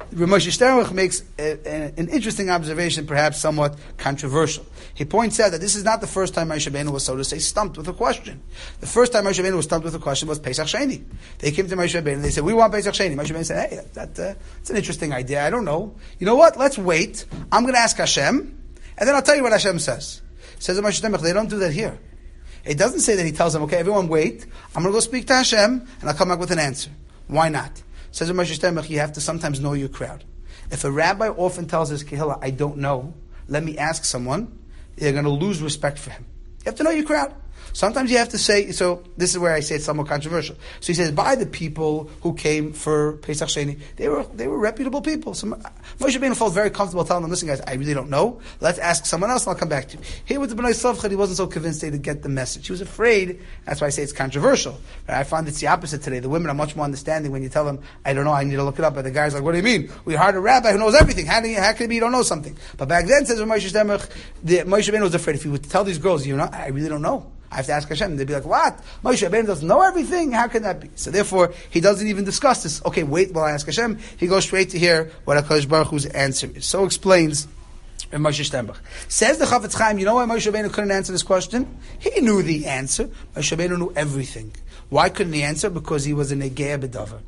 Moshe Sternbuch makes a, a, an interesting observation, perhaps somewhat controversial. He points out that this is not the first time Moshe Rabbeinu was, so to say, stumped with a question. The first time Moshe Rabbeinu was stumped with a question was Pesach Sheni. They came to Moshe Rabbeinu and they said, we want Pesach Sheni. Moshe Rabbeinu said, hey, that, uh, that's an interesting idea. I don't know. You know what? Let's wait. I'm going to ask Hashem, and then I'll tell you what Hashem says. Says Moshe Sternbuch, they don't do that here. It doesn't say that he tells them, okay, everyone wait. I'm going to go speak to Hashem, and I'll come back with an answer. Why not? Says Moshe Sternbuch, you have to sometimes know your crowd. If a rabbi often tells his kehillah, I don't know, let me ask someone, they're going to lose respect for him. You have to know your crowd. Sometimes you have to say, so this is where I say it's somewhat controversial. So he says, by the people who came for Pesach Sheni, they were they were reputable people. So Moshe Rabbeinu felt very comfortable telling them, listen guys, I really don't know. Let's ask someone else and I'll come back to you. Here with the Bnei Slavchad, he wasn't so convinced they would get the message. He was afraid. That's why I say it's controversial. I find it's the opposite today. The women are much more understanding when you tell them, I don't know, I need to look it up. But the guy's like, what do you mean? We hired a rabbi who knows everything. How, do you, how can it be you don't know something? But back then, says Moshe Sternbuch, the Moshe Rabbeinu was afraid. If he would tell these girls, you know, I really don't know. I have to ask Hashem. They'd be like, what? Moshe Rabbeinu doesn't know everything? How can that be? So therefore, he doesn't even discuss this. Okay, wait while I ask Hashem. He goes straight to hear what HaKadosh Baruch Hu's answer is. So explains Moshe Sternbuch. Says the Chafetz Chaim, you know why Moshe Rabbeinu couldn't answer this question? He knew the answer. Moshe Rabbeinu knew everything. Why couldn't he answer? Because he was a Negea B'davar.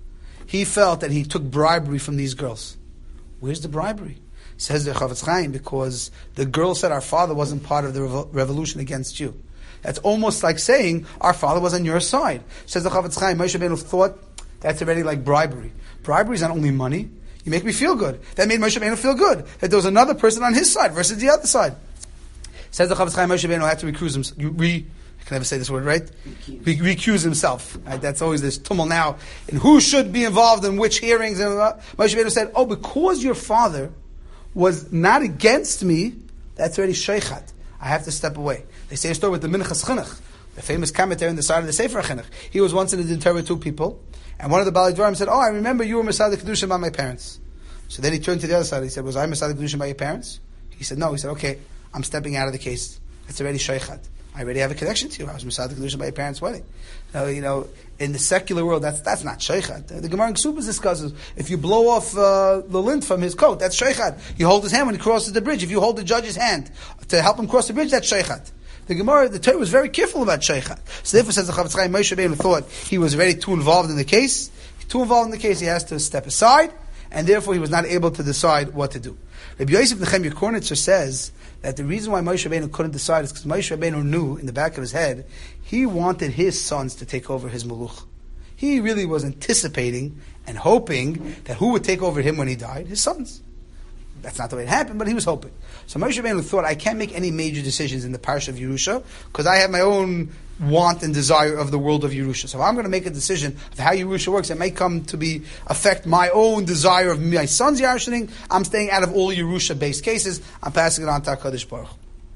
He felt that he took bribery from these girls. Where's the bribery? Says the Chafetz Chaim, because the girl said our father wasn't part of the revo- revolution against you. That's almost like saying, our father was on your side. Says the Chafetz Chaim, Moshe Rabbeinu thought that's already like bribery. Bribery is not only money. You make me feel good. That made Moshe Rabbeinu feel good. That there was another person on his side versus the other side. Says the Chafetz Chaim, Moshe Rabbeinu had to recuse himself. Re, I can never say this word, right? Re, recuse himself. Right? That's always this tumult now. And who should be involved in which hearings. And Moshe Rabbeinu said, oh, because your father was not against me, that's already sheichat. I have to step away. They say a story with the Minchas Chinuch, the famous commentary on the side of the Sefer Chinuch. He was once in a dinner with two people, and one of the Balei Dvarim said, oh, I remember you were Mesadik Kedushin by my parents. So then he turned to the other side, he said, was I Mesadik Kedushin by your parents? He said, no. He said, okay, I'm stepping out of the case. It's already sheichat. I already have a connection to you. I was Mesadik Kedushin by your parents' wedding. Now, you know, in the secular world, that's that's not sheichat. The Gemara in Ksubas discusses, if you blow off uh, the lint from his coat, that's sheichat. You hold his hand when he crosses the bridge. If you hold the judge's hand to help him cross the bridge, that's sheichat. The Gemara, the Torah was very careful about sheichat. So therefore, says the Chafetz Chaim, Moshe Rabbeinu thought he was already too involved in the case. Too involved in the case, he has to step aside, and therefore he was not able to decide what to do. Rabbi Yosef Nechemia Kornitzer says that the reason why Moshe Rabbeinu couldn't decide is because Moshe Rabbeinu knew in the back of his head he wanted his sons to take over his maluch. He really was anticipating and hoping that who would take over him when he died? His sons. That's not the way it happened, but he was hoping. So Moshe Rabbeinu thought, I can't make any major decisions in the Parsha of Yerusha because I have my own want and desire of the world of Yerusha. So if I'm going to make a decision of how Yerusha works, it may come to be affect my own desire of my son's Yarshaning. I'm staying out of all Yerusha-based cases. I'm passing it on to HaKadosh Baruch.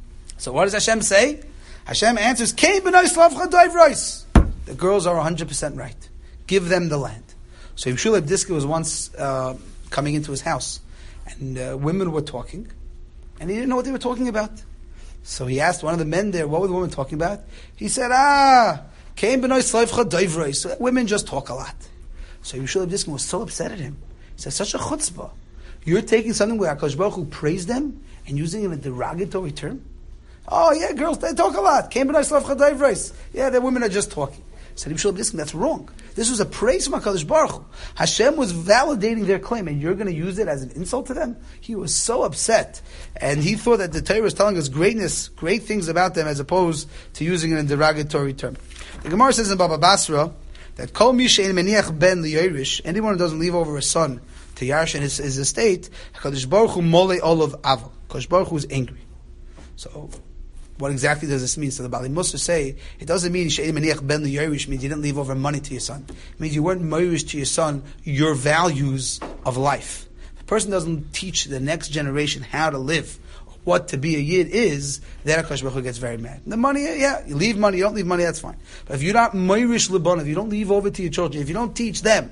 So what does Hashem say? Hashem answers, Kei b'nai slavcha doivros. The girls are one hundred percent right. Give them the land. So Yeshua Diska was once uh, coming into his house, and uh, women were talking, and he didn't know what they were talking about. So he asked one of the men there, what were the women talking about? He said, ah, Kein b'nai slavcha doivros. So women just talk a lot. So Yeshua Diska was so upset at him. He said, such a chutzpah. You're taking something where HaKadosh Baruch Hu praised them and using it in a derogatory term? Oh yeah, girls, they talk a lot. Kein b'nai slavcha doivros. Yeah, the women are just talking. Said Yeshua Diska, that's wrong. This was a praise from HaKadosh Baruch Hu. Hashem was validating their claim, and you're going to use it as an insult to them? He was so upset. And he thought that the Torah was telling us greatness, great things about them, as opposed to using it in a derogatory term. The Gemara says in Baba Basra, that Kol mi she'en meniach ben li'yorish, anyone who doesn't leave over a son to Yarsh in his, his estate, HaKadosh Baruch Hu mole olav aval. HaKadosh Baruch Hu is angry. So, what exactly does this mean? So the Bali Musa say, it doesn't mean she'en meniach ben li'yorish means you didn't leave over money to your son. It means you weren't moirish to your son your values of life. If a person doesn't teach the next generation how to live, what to be a yid is, then HaKadosh Baruch Hu gets very mad. The money, yeah, you leave money, you don't leave money, that's fine. But if you're not moirish libon, if you don't leave over to your children, if you don't teach them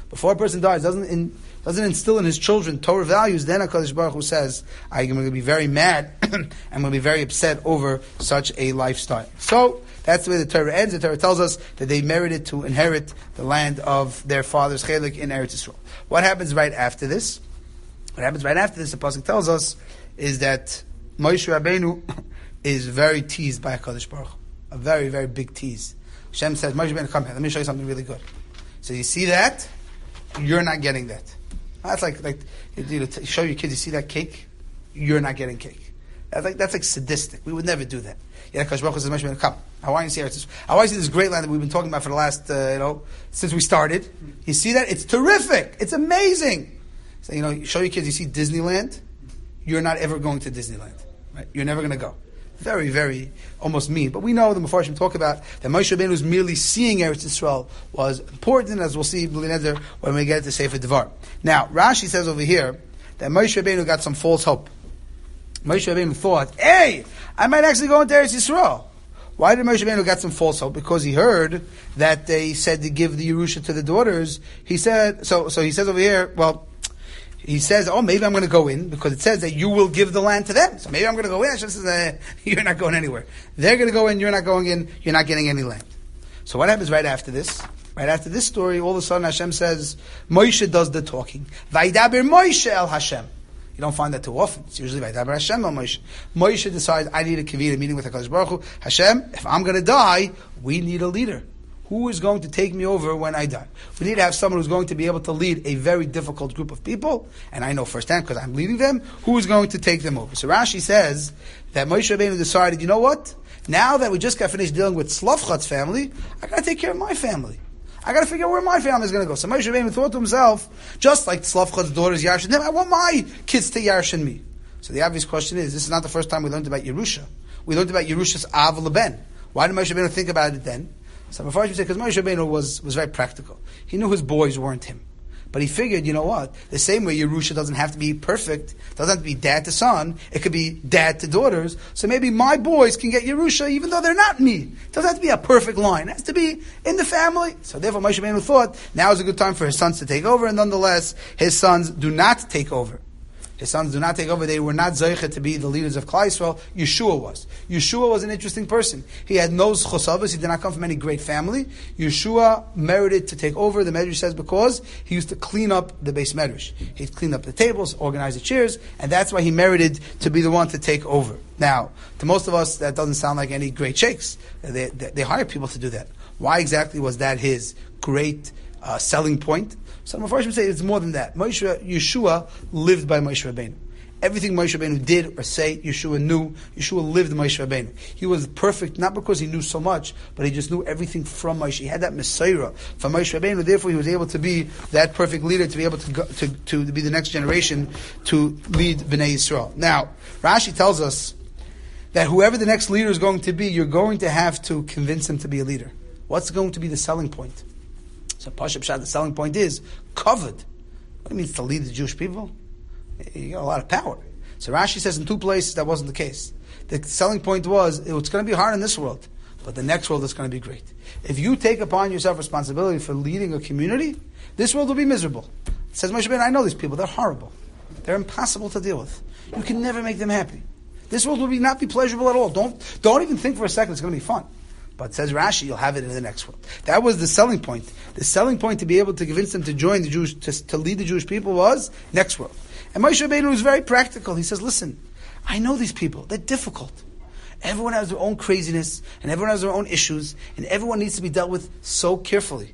Before a person dies, doesn't in, doesn't instill in his children Torah values, then HaKadosh Baruch Hu says, I'm going to be very mad, I'm going to be very upset over such a lifestyle. So, that's the way the Torah ends. The Torah tells us that they merited to inherit the land of their fathers, Chelik, in Eretz Yisrael. What happens right after this? What happens right after this, the Pasuk tells us, is that Moshe Rabbeinu is very teased by HaKadosh Baruch Hu. A very, very big tease. Hashem says, Moshe Rabbeinu, come here, let me show you something really good. So you see that? You're not getting that. That's like, like you know, show your kids, you see that cake? You're not getting cake. That's like, that's like sadistic. We would never do that. Yeah, HaKadosh Baruch Hu says, Moshe Rabbeinu, come. I want you to see Eretz Yisrael. I want you to see this great land that we've been talking about for the last, uh, you know, since we started. You see that? It's terrific. It's amazing. So, you know, show your kids, you see Disneyland? You're not ever going to Disneyland. Right? You're never going to go. Very, very, almost mean. But we know the Mefarshim talk about that Moshe Rabbeinu's merely seeing Eretz Yisrael was important, as we'll see when we get to Sefer Devar. Now, Rashi says over here that Moshe Rabbeinu got some false hope. Moshe Rabbeinu thought, hey, I might actually go into Eretz Yisrael. Why did Moshe Rabbeinu get some false hope? Because he heard that they said to give the Yerusha to the daughters. He said, so, so he says over here, well, he says, oh, maybe I'm going to go in, because it says that you will give the land to them. So maybe I'm going to go in. Hashem says, uh, you're not going anywhere. They're going to go in, you're not going in, you're not getting any land. So what happens right after this? Right after this story, all of a sudden Hashem says, Moshe does the talking. Vaidaber Moshe el Hashem. You don't find that too often. It's usually Vaidaber Hashem el Moshe. Moshe decides, I need a kavir, a meeting with HaKadosh Baruch Hu. Hashem, if I'm going to die, we need a leader. Who is going to take me over when I die? We need to have someone who's going to be able to lead a very difficult group of people, and I know firsthand because I'm leading them, who is going to take them over. So Rashi says that Moshe Rabbeinu decided, you know what? Now that we just got finished dealing with Slavchat's family, I got to take care of my family. I got to figure out where my family is going to go. So Moshe Rabbeinu thought to himself, just like Slavchat's daughters Yarshin them, I want my kids to Yarshin me. So the obvious question is, this is not the first time we learned about Yerusha. We learned about Yerusha's Av Leben. Why did Moshe Rabbeinu think about it then? So before I should say, because Moshe Rabbeinu was, was very practical. He knew his boys weren't him. But he figured, you know what? The same way Yerusha doesn't have to be perfect, doesn't have to be dad to son, it could be dad to daughters. So maybe my boys can get Yerusha even though they're not me. It doesn't have to be a perfect line. It has to be in the family. So therefore Moshe Rabbeinu thought, now is a good time for his sons to take over, and nonetheless, his sons do not take over. His sons do not take over. They were not Zoichet to be the leaders of Klal Yisrael. Yeshua was. Yeshua was an interesting person. He had no chosavos. He did not come from any great family. Yeshua merited to take over, the Medrash says, because he used to clean up the base Medrash. He'd clean up the tables, organize the chairs, and that's why he merited to be the one to take over. Now, to most of us, that doesn't sound like any great shakes. They, they, they hire people to do that. Why exactly was that his great uh, selling point? Some of us say it's more than that. Moshe, Yeshua lived by Moshe Rabbeinu. Everything Moshe Rabbeinu did or say, Yeshua knew. Yeshua lived Moshe Rabbeinu. He was perfect, not because he knew so much, but he just knew everything from Moshe. He had that Messiah from Moshe Rabbeinu. Therefore, he was able to be that perfect leader, to be able to go, to, to be the next generation to lead Bnei Yisrael. Now, Rashi tells us that whoever the next leader is going to be, you're going to have to convince him to be a leader. What's going to be the selling point? So Pashup Shad, the selling point is covered. What it means to lead the Jewish people? You got a lot of power. So Rashi says in two places that wasn't the case. The selling point was, it's going to be hard in this world, but the next world is going to be great. If you take upon yourself responsibility for leading a community, this world will be miserable. It says Moshe Rabbeinu, I know these people, they're horrible. They're impossible to deal with. You can never make them happy. This world will be not be pleasurable at all. Don't, don't even think for a second it's going to be fun. But says Rashi, you'll have it in the next world. That was the selling point. The selling point to be able to convince them to join the Jewish, to, to lead the Jewish people was next world. And Moshe Rabbeinu was very practical. He says, listen, I know these people. They're difficult. Everyone has their own craziness, and everyone has their own issues, and everyone needs to be dealt with so carefully.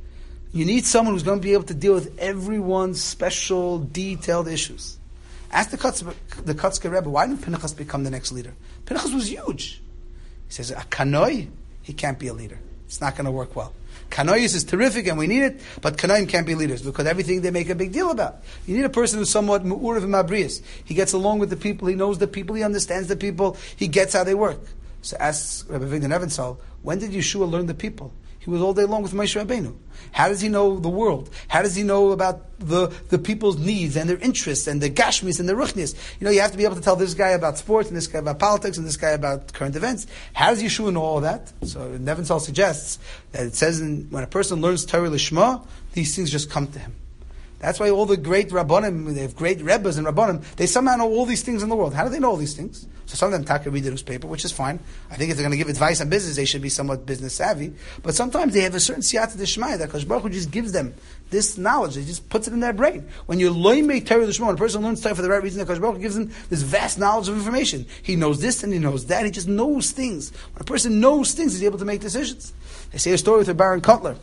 You need someone who's going to be able to deal with everyone's special, detailed issues. Ask the Kotzker, the Kotzker Rebbe, why didn't Pinchas become the next leader? Pinchas was huge. He says, a kanoi, he can't be a leader. It's not going to work well. Kanois is terrific and we need it, but Kanoim can't be leaders because everything they make a big deal about. You need a person who's somewhat mu'urav and mabrius. He gets along with the people, he knows the people, he understands the people, he gets how they work. So ask Rabbi Victor Nevinsal, when did Yeshua learn the people? He was all day long with Moshe Rabbeinu. How does he know the world? How does he know about the, the people's needs and their interests and their gashmis and their ruchnis? You know, you have to be able to tell this guy about sports and this guy about politics and this guy about current events. How does Yeshua know all that? So Nevinsal suggests that it says in, when a person learns Torah Lishma, these things just come to him. That's why all the great Rabbanim, they have great Rebbes and Rabbanim, they somehow know all these things in the world. How do they know all these things? So some of them taka read the newspaper, which is fine. I think if they're going to give advice on business, they should be somewhat business savvy. But sometimes they have a certain siyata d'shmaya that Kadosh Baruch Hu just gives them this knowledge. He just puts it in their brain. When you're loymei Torah d'shma, when a person learns Torah for the right reason, Kadosh Baruch Hu gives them this vast knowledge of information. He knows this and he knows that. He just knows things. When a person knows things, he's able to make decisions. They say a story with a Baron Kotler.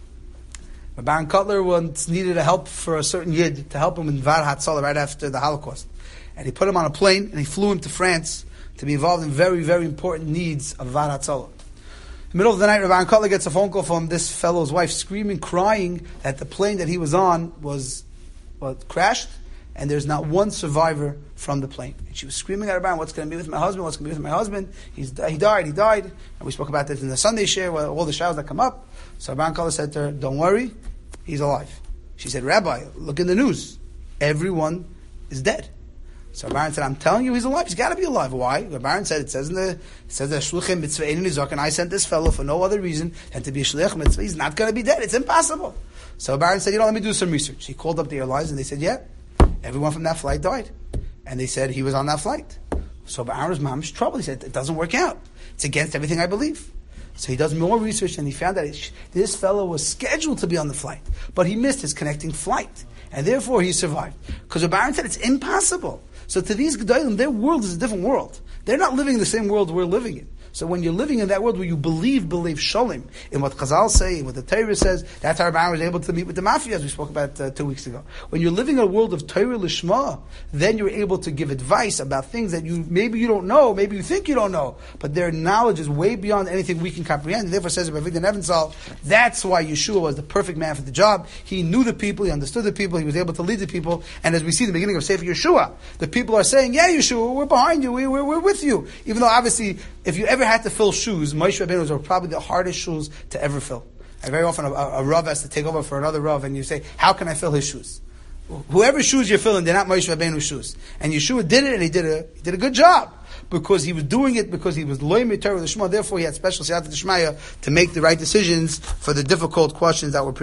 Baron Kotler once needed a help for a certain yid to help him in Var Hatzalah right after the Holocaust. And he put him on a plane and he flew him to France to be involved in very, very important needs of Var Hatzalah. In the middle of the night, Baron Kotler gets a phone call from this fellow's wife, screaming, crying that the plane that he was on was well, crashed and there's not one survivor from the plane. And she was screaming at Baron, what's going to be with my husband? What's going to be with my husband? He's, he died, he died. And we spoke about this in the Sunday share, where all the showers that come up. So Baron Kotler said to her, don't worry, he's alive. She said, Rabbi, look in the news. Everyone is dead. So Baron said, I'm telling you he's alive. He's got to be alive. Why? Baron said, it says in the, it says that Shluchim mitzvah ein nizak, and I sent this fellow for no other reason than to be a shlich mitzvah. He's not going to be dead. It's impossible. So Baron said, you know, let me do some research. He called up the airlines and they said, yeah, everyone from that flight died. And they said he was on that flight. So Baron's mom's trouble. He said, it doesn't work out. It's against everything I believe. So he does more research and he found that it, this fellow was scheduled to be on the flight, but he missed his connecting flight. And therefore he survived. Because the Baron said it's impossible. So to these Gedolim, their world is a different world. They're not living in the same world we're living in. So when you're living in that world where you believe, believe Shalom, in what Chazal say, in what the Torah says, that's how Baron was able to meet with the Mafia, as we spoke about uh, two weeks ago. When you're living in a world of Torah Lishma, then you're able to give advice about things that you maybe you don't know, maybe you think you don't know, but their knowledge is way beyond anything we can comprehend. And therefore, says Rabbi Avigdor Nevinsal, that's why Yeshua was the perfect man for the job. He knew the people, he understood the people, he was able to lead the people. And as we see in the beginning of Sefer Yeshua, the people are saying, yeah, Yeshua, we're behind you, we, we're, we're with you. Even though obviously, if you ever had to fill shoes, Moshe Rabbeinu's are probably the hardest shoes to ever fill. And very often a, a Rav has to take over for another Rav, and you say, how can I fill his shoes? Whoever's shoes you're filling, they're not Moshe Rabbeinu's shoes. And Yeshua did it, and he did a, he did a good job. Because he was doing it, because he was loyal Torah L'Shma, therefore he had special siyata d'shmaya to make the right decisions for the difficult questions that were presented.